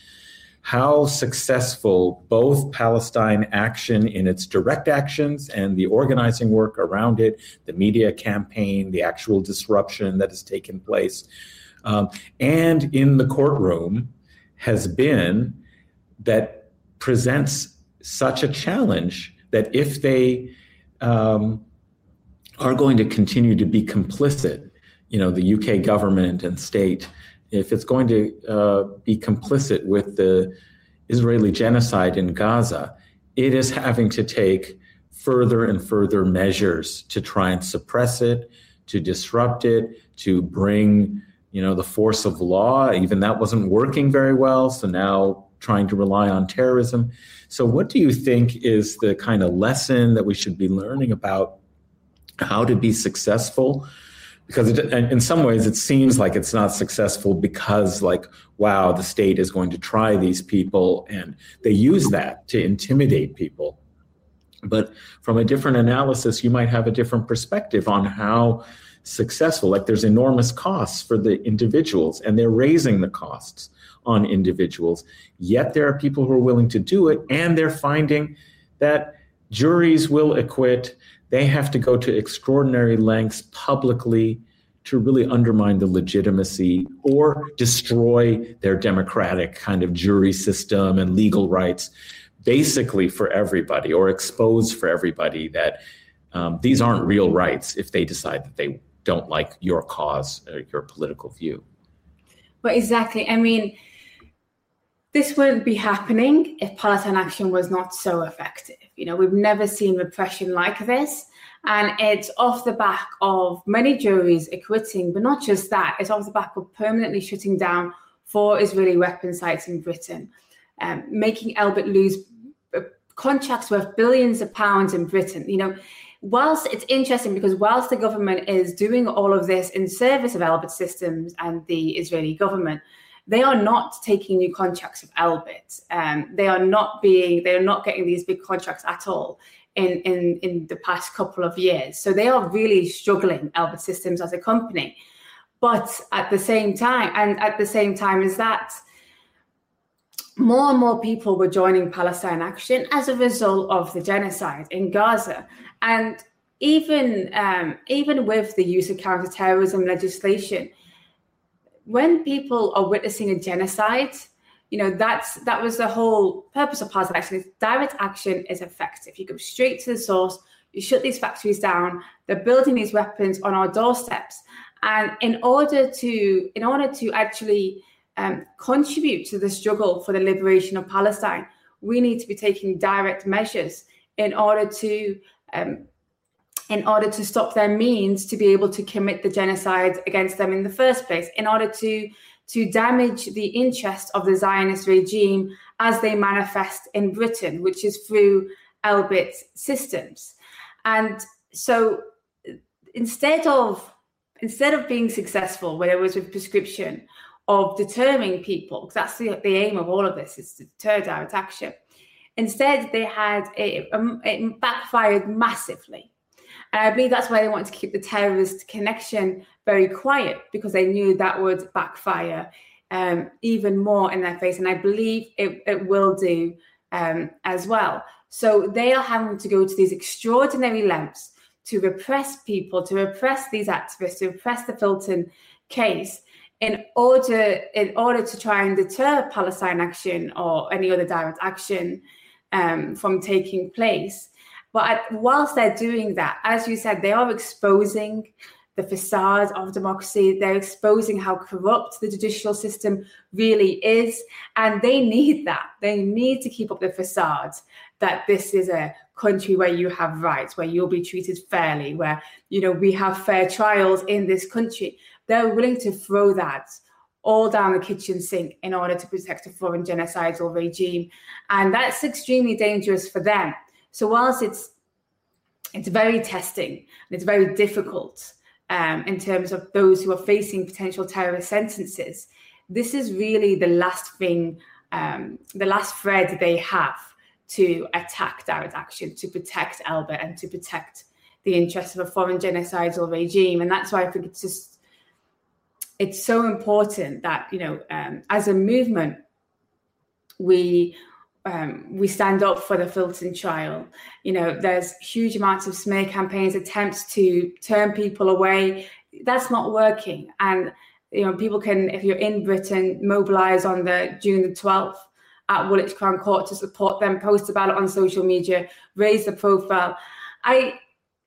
how successful both Palestine Action in its direct actions and the organizing work around it, the media campaign, the actual disruption that has taken place, um, and in the courtroom has been, that presents such a challenge that if they um, are going to continue to be complicit, you know, the U K government and state, if it's going to uh, be complicit with the Israeli genocide in Gaza, it is having to take further and further measures to try and suppress it, to disrupt it, to bring, you know, the force of law. Even that wasn't working very well, so now trying to rely on terrorism. So what do you think is the kind of lesson that we should be learning about how to be successful? Because it, in some ways it seems like it's not successful because, like, wow, the state is going to try these people and they use that to intimidate people. But from a different analysis, you might have a different perspective on how successful, like there's enormous costs for the individuals and they're raising the costs on individuals, yet there are people who are willing to do it, and they're finding that juries will acquit. They have to go to extraordinary lengths publicly to really undermine the legitimacy or destroy their democratic kind of jury system and legal rights, basically for everybody, or expose for everybody that um, these aren't real rights if they decide that they don't like your cause or your political view. But exactly, I mean, this wouldn't be happening if Palestine Action was not so effective. You know, we've never seen repression like this. And it's off the back of many juries acquitting, but not just that, it's off the back of permanently shutting down four Israeli weapon sites in Britain, um, making Elbit lose contracts worth billions of pounds in Britain. You know, whilst it's interesting because whilst the government is doing all of this in service of Elbit Systems and the Israeli government, they are not taking new contracts of Elbit. Um, they are not being, they are not getting these big contracts at all in, in, in the past couple of years. So they are really struggling, Elbit Systems as a company. But at the same time, and at the same time as that, more and more people were joining Palestine Action as a result of the genocide in Gaza. And even, um, even with the use of counterterrorism legislation, when people are witnessing a genocide, you know, that's that was the whole purpose of Palestine Action. Direct action is effective. You go straight to the source, you shut these factories down, they're building these weapons on our doorsteps. And in order to, in order to actually um, contribute to the struggle for the liberation of Palestine, we need to be taking direct measures in order to um, in order to stop their means to be able to commit the genocide against them in the first place, in order to, to damage the interest of the Zionist regime as they manifest in Britain, which is through Elbit Systems. And so instead of instead of being successful, whether it was with prescription, of deterring people, because that's the, the aim of all of this, is to deter direct action. Instead, they had it, um, it backfired massively. And I believe that's why they wanted to keep the terrorist connection very quiet, because they knew that would backfire um, even more in their face. And I believe it, it will do um, as well. So they are having to go to these extraordinary lengths to repress people, to repress these activists, to repress the Filton case, in order in order to try and deter Palestine Action or any other direct action um, from taking place. But at, whilst they're doing that, as you said, they are exposing the facade of democracy. They're exposing how corrupt the judicial system really is. And they need that. They need to keep up the facade that this is a country where you have rights, where you'll be treated fairly, where, you know, we have fair trials in this country. They're willing to throw that all down the kitchen sink in order to protect a foreign genocidal regime. And that's extremely dangerous for them. So whilst it's it's very testing and it's very difficult um, in terms of those who are facing potential terrorist sentences, this is really the last thing, um, the last thread they have to attack direct action, to protect Elbit and to protect the interests of a foreign genocidal regime. And that's why I think it's just, it's so important that, you know, um, as a movement, we um, we stand up for the Filton trial. You know, there's huge amounts of smear campaigns, attempts to turn people away. That's not working. And, you know, people can, if you're in Britain, mobilise on the June the twelfth at Woolwich Crown Court to support them, post about it on social media, raise the profile. I...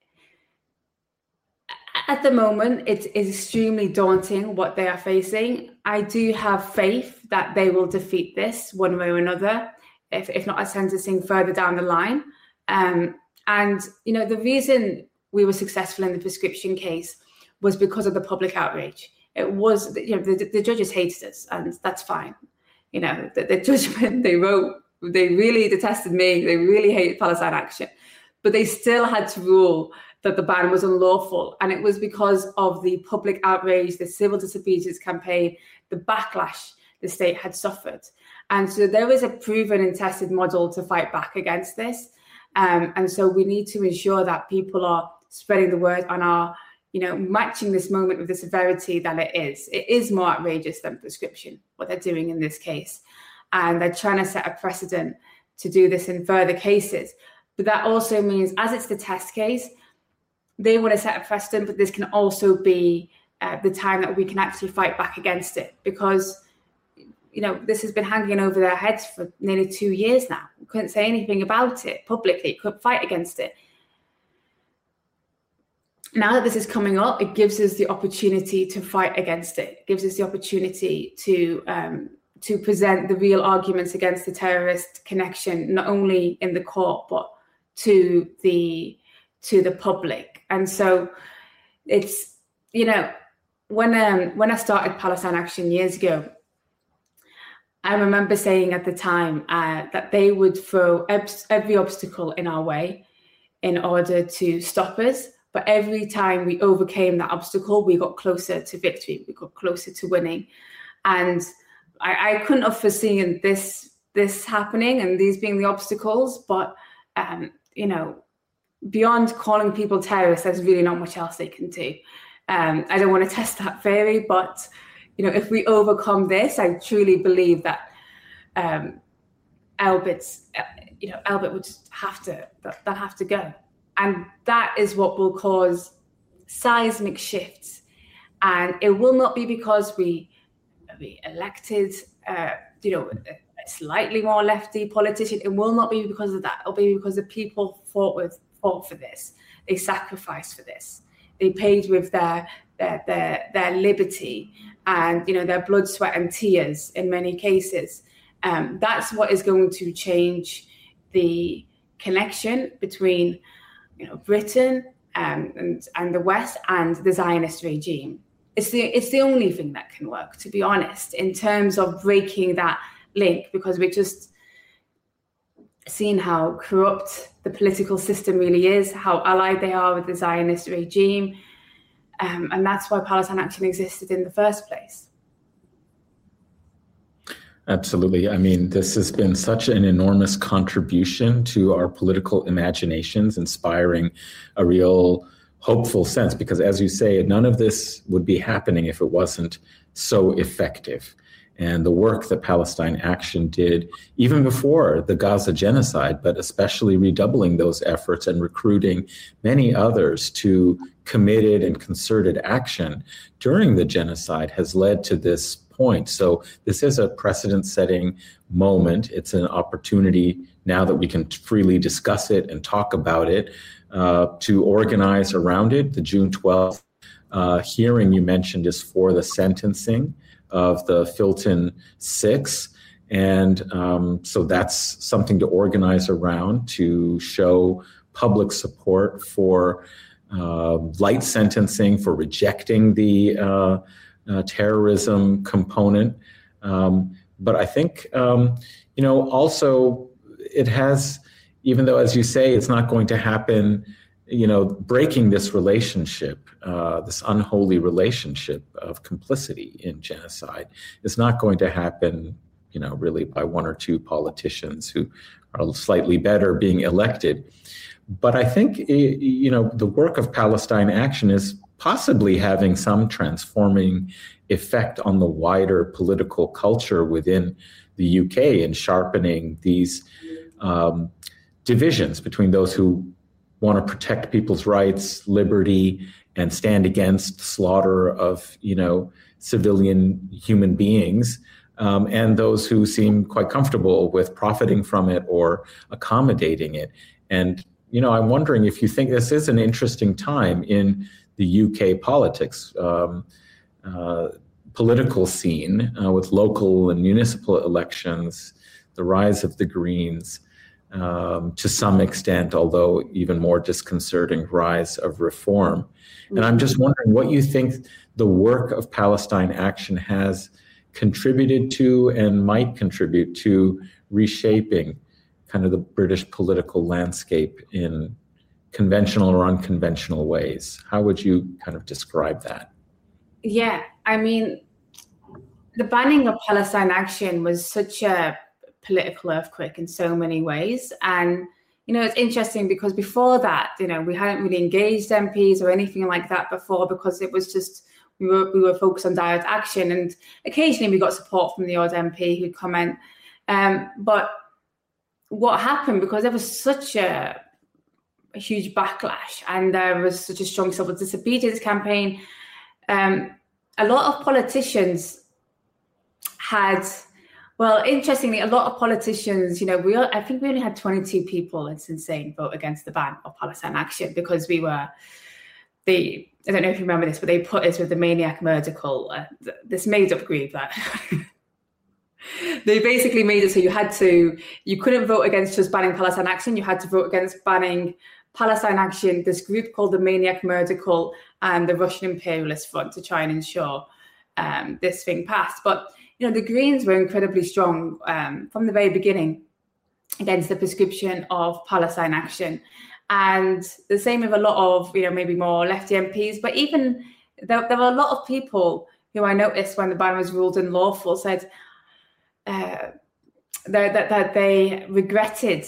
At the moment, it is extremely daunting what they are facing. I do have faith that they will defeat this one way or another, if, if not a sentencing further down the line. Um, and, you know, the reason we were successful in the prescription case was because of the public outrage. It was, you know, the, the judges hated us, and that's fine. You know, the, the judgment they wrote, they really detested me. They really hated Palestine Action, but they still had to rule that the ban was unlawful. And it was because of the public outrage, the civil disobedience campaign, the backlash the state had suffered. And so there is a proven and tested model to fight back against this. Um, and so we need to ensure that people are spreading the word and are, you know, matching this moment with the severity that it is. It is more outrageous than prescription, what they're doing in this case. And they're trying to set a precedent to do this in further cases. But that also means, as it's the test case, they want to set a precedent, but this can also be uh, the time that we can actually fight back against it, because, you know, this has been hanging over their heads for nearly two years now. We couldn't say anything about it publicly, couldn't fight against it. Now that this is coming up, it gives us the opportunity to fight against it. It gives us the opportunity to um, to present the real arguments against the terrorist connection, not only in the court, but to the to the public. And so it's, you know, when um, when I started Palestine Action years ago, I remember saying at the time uh, that they would throw every obstacle in our way in order to stop us. But every time we overcame that obstacle, we got closer to victory. We got closer to winning. And I, I couldn't have foreseen this, this happening and these being the obstacles. But, um, you know, beyond calling people terrorists, there's really not much else they can do. Um, I don't want to test that theory, but, you know, if we overcome this, I truly believe that um, Elbit's, uh, you know, Elbit would just have to, that, that have to go. And that is what will cause seismic shifts. And it will not be because we, we elected, uh, you know, a slightly more lefty politician. It will not be because of that. It'll be because the people fought with fought for this. They sacrificed for this. They paid with their their their, their liberty and, you know, their blood, sweat, and tears in many cases. Um, that's what is going to change the connection between, you know, Britain um, and and the West and the Zionist regime. It's the it's the only thing that can work, to be honest, in terms of breaking that link, because we're just seeing how corrupt the political system really is, how allied they are with the Zionist regime. Um, and that's why Palestine Action existed in the first place. Absolutely. I mean, this has been such an enormous contribution to our political imaginations, inspiring a real hopeful sense, because as you say, none of this would be happening if it wasn't so effective. And the work that Palestine Action did, even before the Gaza genocide, but especially redoubling those efforts and recruiting many others to committed and concerted action during the genocide, has led to this point. So this is a precedent-setting moment. It's an opportunity now that we can freely discuss it and talk about it, uh, to organize around it. The June twelfth uh, hearing you mentioned is for the sentencing of the Filton Six. And um, so that's something to organize around, to show public support for uh, light sentencing, for rejecting the uh, uh, terrorism component. Um, but I think, um, you know, also it has, even though, as you say, it's not going to happen, you know, breaking this relationship, uh, this unholy relationship of complicity in genocide is not going to happen, you know, really by one or two politicians who are slightly better being elected. But I think, you know, the work of Palestine Action is possibly having some transforming effect on the wider political culture within the U K, and sharpening these um, divisions between those who want to protect people's rights, liberty, and stand against slaughter of, you know, civilian human beings, um, and those who seem quite comfortable with profiting from it or accommodating it. And, you know, I'm wondering if you think this is an interesting time in the U K politics, um, uh, political scene, uh, with local and municipal elections, the rise of the Greens, Um, to some extent, although even more disconcerting, rise of reform. Mm-hmm. And I'm just wondering what you think the work of Palestine Action has contributed to and might contribute to reshaping kind of the British political landscape in conventional or unconventional ways. How would you kind of describe that? Yeah, I mean, the banning of Palestine Action was such a political earthquake in so many ways. And, you know, it's interesting because before that, you know, we hadn't really engaged M Ps or anything like that before, because it was just, we were we were focused on direct action. And occasionally we got support from the odd M P who'd comment. Um, but what happened, because there was such a, a huge backlash and there was such a strong civil disobedience campaign, um, a lot of politicians had, well, interestingly, a lot of politicians, you know, we I think we only had twenty-two people, it's insane, vote against the ban of Palestine Action, because we were, the, I don't know if you remember this, but they put us with the Maniac Murder, uh, this made-up group that they basically made it so you had to, you couldn't vote against just banning Palestine Action, you had to vote against banning Palestine Action, this group called the Maniac Murder, and the Russian Imperialist Front, to try and ensure um, this thing passed. But you know, the Greens were incredibly strong um, from the very beginning against the prescription of Palestine Action. And the same with a lot of, you know, maybe more lefty M Ps, but even there, there were a lot of people who I noticed when the ban was ruled unlawful said uh, that, that, that they regretted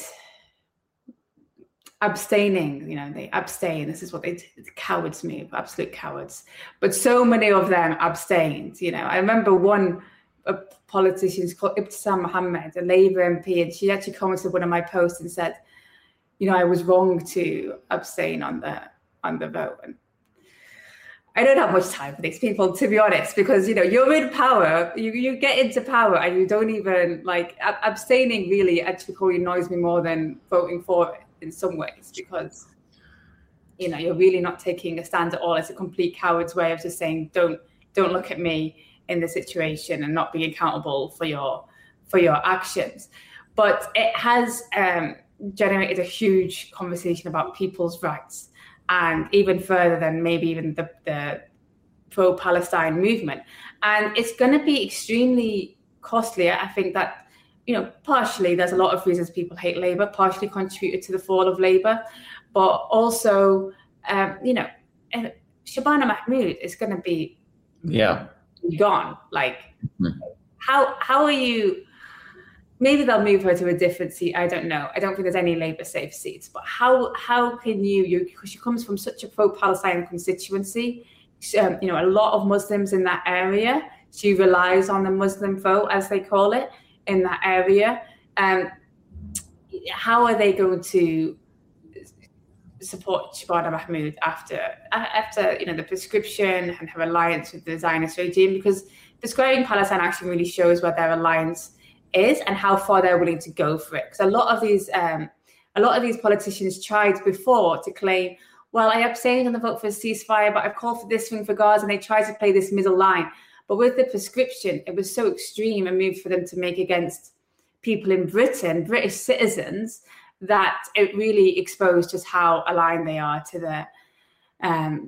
abstaining, you know, they abstain. This is what they did. Cowards move, absolute cowards. But so many of them abstained, you know. I remember one a politician called Ibtisam Mohammed, a Labour M P, and she actually commented on one of my posts and said, you know, I was wrong to abstain on the on the vote. And I don't have much time for these people, to be honest, because, you know, you're in power, you, you get into power and you don't even, like, ab- abstaining really actually probably annoys me more than voting for it in some ways, because, you know, you're really not taking a stand at all. It's a complete coward's way of just saying, don't don't look at me in the situation, and not being accountable for your for your actions. But it has um, generated a huge conversation about people's rights, and even further than maybe even the, the pro-Palestine movement. And it's going to be extremely costly. I think that, you know, partially there's a lot of reasons people hate Labour, partially contributed to the fall of Labour, but also, um, you know, Shabana Mahmood is going to be yeah gone. Like, mm-hmm. how how are you? Maybe they'll move her to a different seat. I don't know. I don't think there's any Labour safe seats. But how how can you? You because she comes from such a pro-Palestine constituency. Um, you know, a lot of Muslims in that area. She relies on the Muslim vote, as they call it, in that area. Um, how are they going to support Shabana Mahmood after after you know the prescription and her alliance with the Zionist regime? Because describing Palestine Action really shows where their alliance is and how far they're willing to go for it. Because a lot of these um, a lot of these politicians tried before to claim, well, I abstained on the vote for a ceasefire, but I've called for this thing for Gaza, and they tried to play this middle line. But with the prescription, it was so extreme a move for them to make against people in Britain, British citizens, that it really exposed just how aligned they are to the um,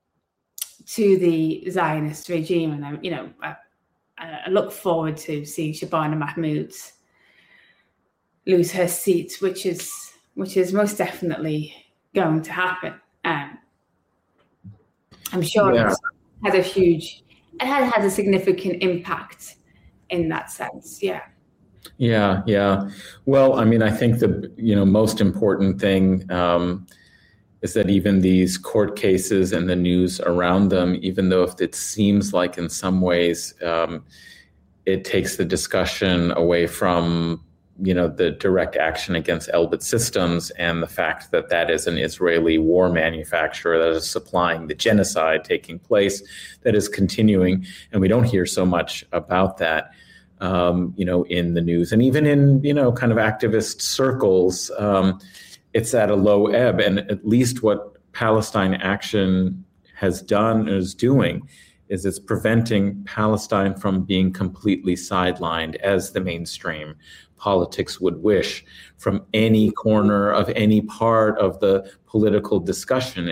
to the Zionist regime. And I, you know, I, I look forward to seeing Shabana Mahmood lose her seat, which is which is most definitely going to happen. Um, I'm sure yeah. it's had a huge, it has had a significant impact in that sense. Yeah. Yeah, yeah. Well, I mean, I think the you know most important thing um, is that even these court cases and the news around them, even though if it seems like in some ways um, it takes the discussion away from you know the direct action against Elbit Systems and the fact that that is an Israeli war manufacturer that is supplying the genocide taking place, that is continuing, and we don't hear so much about that. Um, you know, in the news and even in, you know, kind of activist circles, um, it's at a low ebb. And at least what Palestine Action has done, is doing, is it's preventing Palestine from being completely sidelined as the mainstream politics would wish from any corner of any part of the political discussion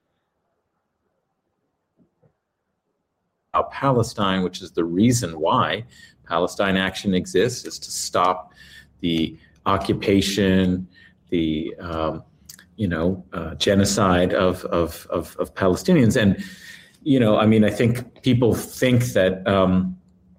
about Palestine, which is the reason why Palestine Action exists, is to stop the occupation, the um, you know uh, genocide of, of of of Palestinians. And you know, I mean, I think people think that um,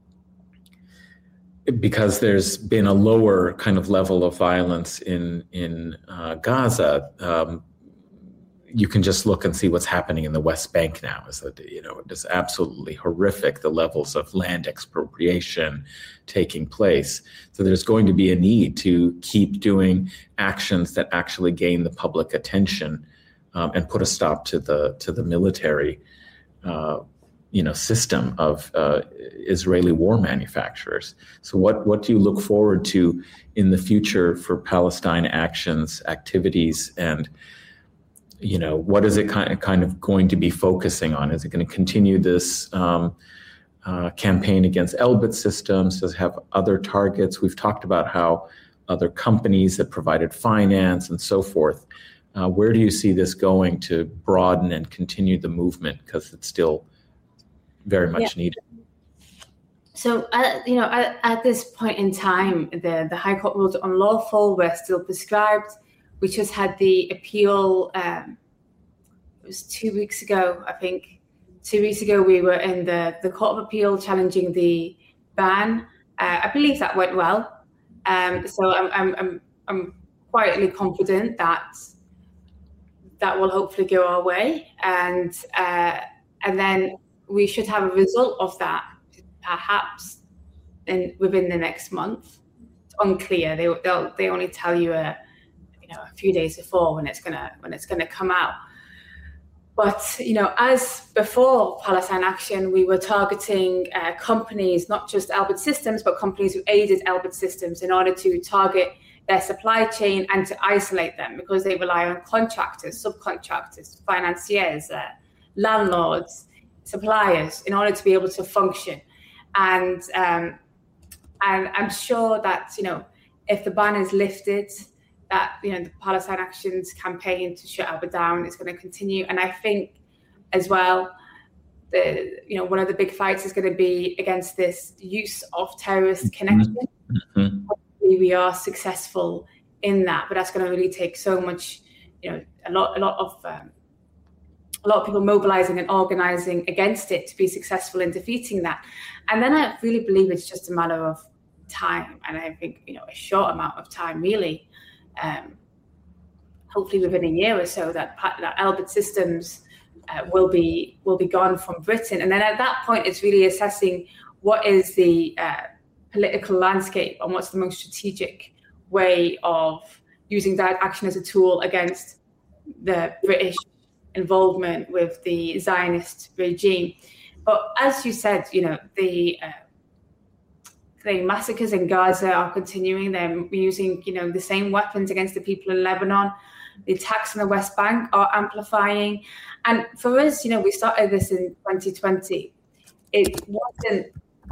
because there's been a lower kind of level of violence in in uh, Gaza. Um, You can just look and see what's happening in the West Bank now. Is that you know it is absolutely horrific, the levels of land expropriation taking place. So there's going to be a need to keep doing actions that actually gain the public attention um, and put a stop to the to the military, uh, you know, system of uh, Israeli war manufacturers. So what what do you look forward to in the future for Palestine Action's activities, and you know, what is it kind of, kind of going to be focusing on? Is it going to continue this um, uh, campaign against Elbit Systems? Does it have other targets? We've talked about how other companies that provided finance and so forth. Uh, where do you see this going to broaden and continue the movement? Because it's still very much yeah. needed. So, uh, you know, at, at this point in time, the, the High Court ruled unlawful, were still prescribed. We just had the appeal, um, it was two weeks ago, I think. Two weeks ago, we were in the, the Court of Appeal challenging the ban. Uh, I believe that went well. Um, so I'm, I'm, I'm, I'm quietly confident that that will hopefully go our way. And, uh, and then we should have a result of that, perhaps in, within the next month. It's unclear. They, they'll, they only tell you a, a few days before when it's gonna when it's gonna come out. But you know, as before Palestine Action, we were targeting uh, companies, not just Elbit Systems, but companies who aided Elbit Systems in order to target their supply chain and to isolate them, because they rely on contractors, subcontractors, financiers, uh, landlords, suppliers, in order to be able to function. And um, and I'm sure that you know, if the ban is lifted, that you know the Palestine Action's campaign to shut Elbit down is going to continue. And I think as well, the you know one of the big fights is going to be against this use of terrorist connection. Mm-hmm. Hopefully we are successful in that, but that's going to really take so much, you know, a lot, a lot of um, a lot of people mobilizing and organizing against it to be successful in defeating that. And then I really believe it's just a matter of time. And I think, you know, a short amount of time, really, um, hopefully within a year or so, that, that Elbit Systems uh, will be will be gone from Britain. And then at that point, it's really assessing what is the uh, political landscape and what's the most strategic way of using direct action as a tool against the British involvement with the Zionist regime. But as you said, you know, the uh, the massacres in Gaza are continuing. They're using, you know, the same weapons against the people in Lebanon. The attacks on the West Bank are amplifying. And for us, you know, we started this in twenty twenty. It wasn't,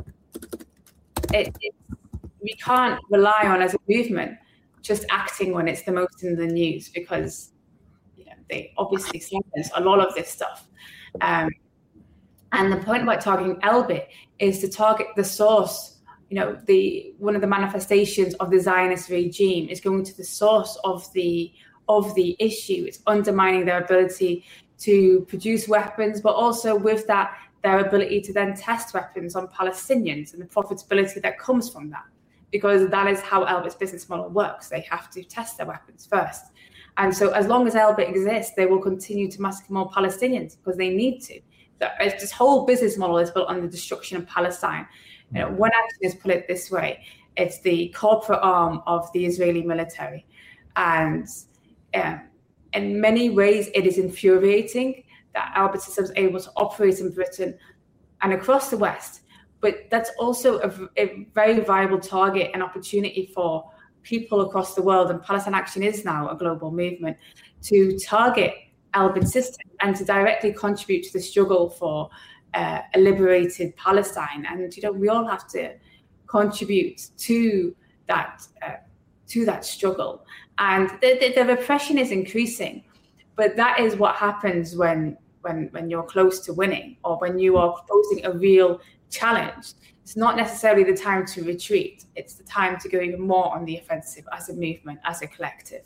it, it, we can't rely on, as a movement, just acting when it's the most in the news, because, you know, they obviously silence a lot of this stuff. Um, and the point about targeting Elbit is to target the source. You know, the one of the manifestations of the Zionist regime is going to the source of the of the issue. It's undermining their ability to produce weapons, but also with that, their ability to then test weapons on Palestinians and the profitability that comes from that. Because that is how Elbit's business model works. They have to test their weapons first. And so as long as Elbit exists, they will continue to massacre more Palestinians because they need to. This whole business model is built on the destruction of Palestine. You know, one activist put it this way: it's the corporate arm of the Israeli military. And um, in many ways, it is infuriating that Elbit Systems is able to operate in Britain and across the West. But that's also a, a very viable target and opportunity for people across the world. And Palestine Action is now a global movement to target Elbit Systems and to directly contribute to the struggle for uh, a liberated Palestine. And, you know, we all have to contribute to that uh, to that struggle. And the, the, the repression is increasing, but that is what happens when when when you're close to winning, or when you are posing a real challenge. It's not necessarily the time to retreat. It's the time to go even more on the offensive as a movement, as a collective.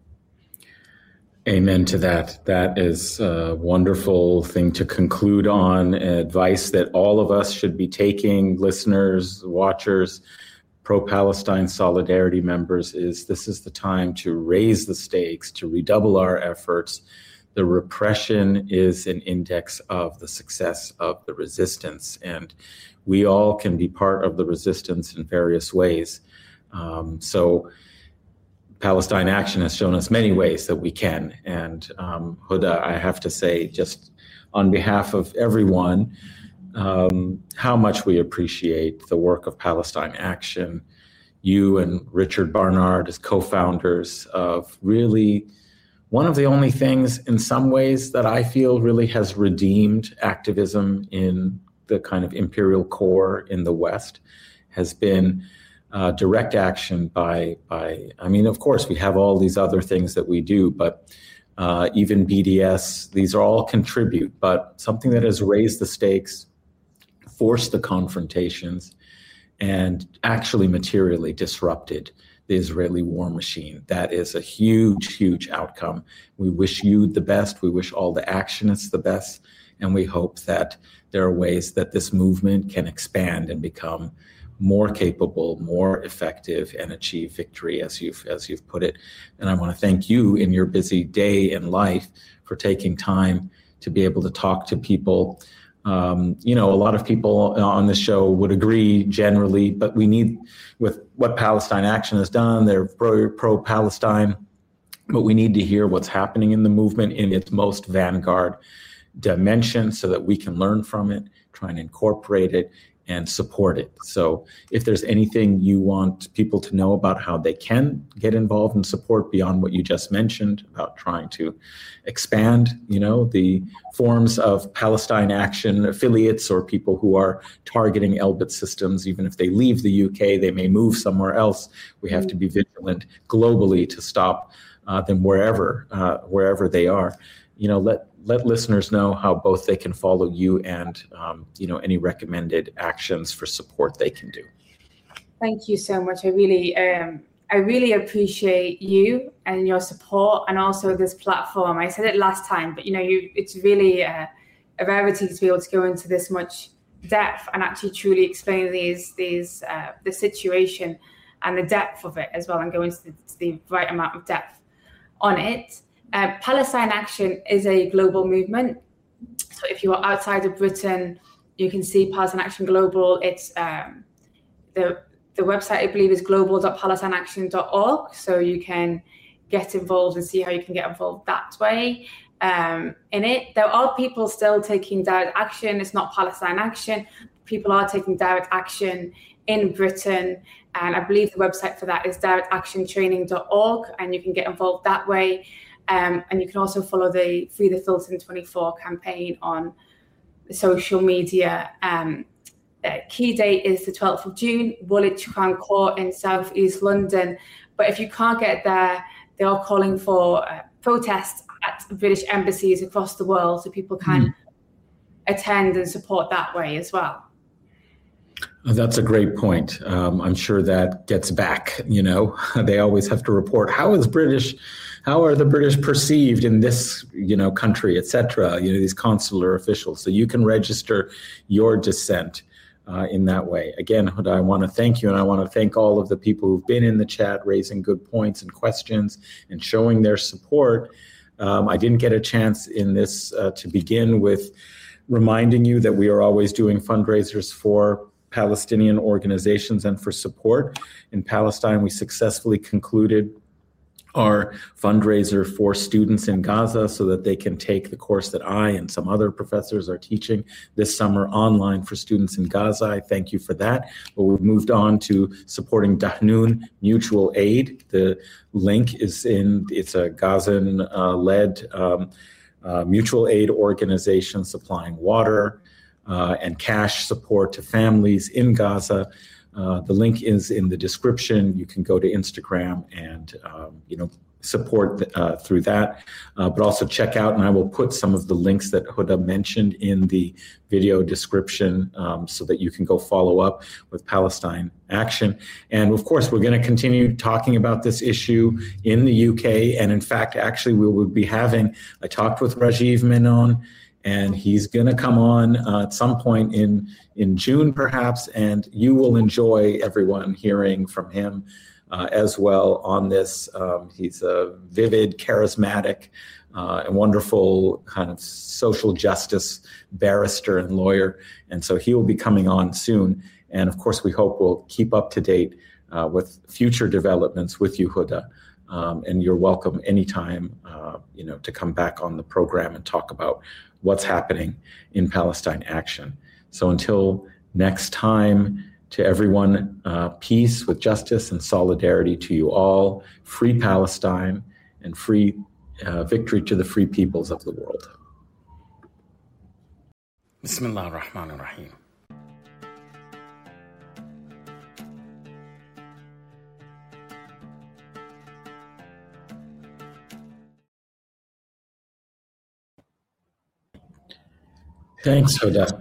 Amen to that. That is a wonderful thing to conclude on. Advice that all of us should be taking, listeners, watchers, pro-Palestine solidarity members, is this is the time to raise the stakes, to redouble our efforts. The repression is an index of the success of the resistance, and we all can be part of the resistance in various ways. Um, so Palestine Action has shown us many ways that we can. And um, Huda, I have to say, just on behalf of everyone, um, how much we appreciate the work of Palestine Action. You and Richard Barnard as co-founders of really one of the only things in some ways that I feel really has redeemed activism in the kind of imperial core in the West has been Uh, direct action by, by, I mean, of course, we have all these other things that we do, but uh, even B D S, these are all contribute, but something that has raised the stakes, forced the confrontations, and actually materially disrupted the Israeli war machine. That is a huge, huge outcome. We wish you the best. We wish all the actionists the best. And we hope that there are ways that this movement can expand and become more capable, more effective, and achieve victory, as you've as you've put it. And I want to thank you in your busy day in life for taking time to be able to talk to people. Um, you know, a lot of people on this show would agree generally, but we need, with what Palestine Action has done, they're pro, pro-Palestine, but we need to hear what's happening in the movement in its most vanguard dimension so that we can learn from it, try and incorporate it, and support it. So if there's anything you want people to know about how they can get involved and support beyond what you just mentioned about trying to expand, you know, the forms of Palestine Action affiliates or people who are targeting Elbit Systems, even if they leave the U K, they may move somewhere else. We have to be vigilant globally to stop uh, them wherever, uh, wherever they are. You know, let let listeners know how both they can follow you and, um, you know, any recommended actions for support they can do. Thank you so much. I really, um, I really appreciate you and your support, and also this platform. I said it last time, but you know, you, it's really a, a rarity to be able to go into this much depth and actually truly explain these these uh, the situation and the depth of it as well, and go into the, the right amount of depth on it. Uh, Palestine Action is a global movement. So if you are outside of Britain, you can see Palestine Action Global. It's um, the the website, I believe, is global dot palestine action dot org. So you can get involved and see how you can get involved that way. Um, in it, there are people still taking direct action. It's not Palestine Action. People are taking direct action in Britain. And I believe the website for that is direct action training dot org. And you can get involved that way. Um, and you can also follow the Free the Filton twenty-four campaign on social media. Um, Uh, key date is the twelfth of June, Woolwich Crown Court in South East London. But if you can't get there, they are calling for uh, protests at British embassies across the world, so people can mm. attend and support that way as well. That's a great point. Um, I'm sure that gets back, you know, they always have to report, how is British, how are the British perceived in this, you know, country, et cetera, you know, these consular officials. So you can register your dissent Uh, in that way. Again, Huda, I want to thank you, and I want to thank all of the people who've been in the chat raising good points and questions and showing their support. Um, I didn't get a chance in this uh, to begin with reminding you that we are always doing fundraisers for Palestinian organizations and for support. In Palestine, we successfully concluded our fundraiser for students in Gaza so that they can take the course that I and some other professors are teaching this summer online for students in Gaza. I thank you for that. But we've moved on to supporting Dahnun Mutual Aid. The link is in, it's a Gazan-led uh, um, uh, mutual aid organization supplying water uh, and cash support to families in Gaza. Uh, the link is in the description. You can go to Instagram and, um, you know, support uh, through that, uh, but also check out, and I will put some of the links that Huda mentioned in the video description um, so that you can go follow up with Palestine Action. And of course, we're going to continue talking about this issue in the U K. And in fact, actually, we will be having, I talked with Rajiv Menon, and he's going to come on uh, at some point in, in June, perhaps, and you will enjoy, everyone, hearing from him uh, as well on this. Um, he's a vivid, charismatic, uh, and wonderful kind of social justice barrister and lawyer, and so he will be coming on soon. And of course, we hope we'll keep up to date uh, with future developments with you, Huda. Um, and you're welcome anytime, uh, you know, to come back on the program and talk about what's happening in Palestine Action. So until next time, to everyone, uh, peace with justice and solidarity to you all, free Palestine, and free uh, victory to the free peoples of the world. Bismillah ar-Rahman ar-Rahim. Thanks, Huda.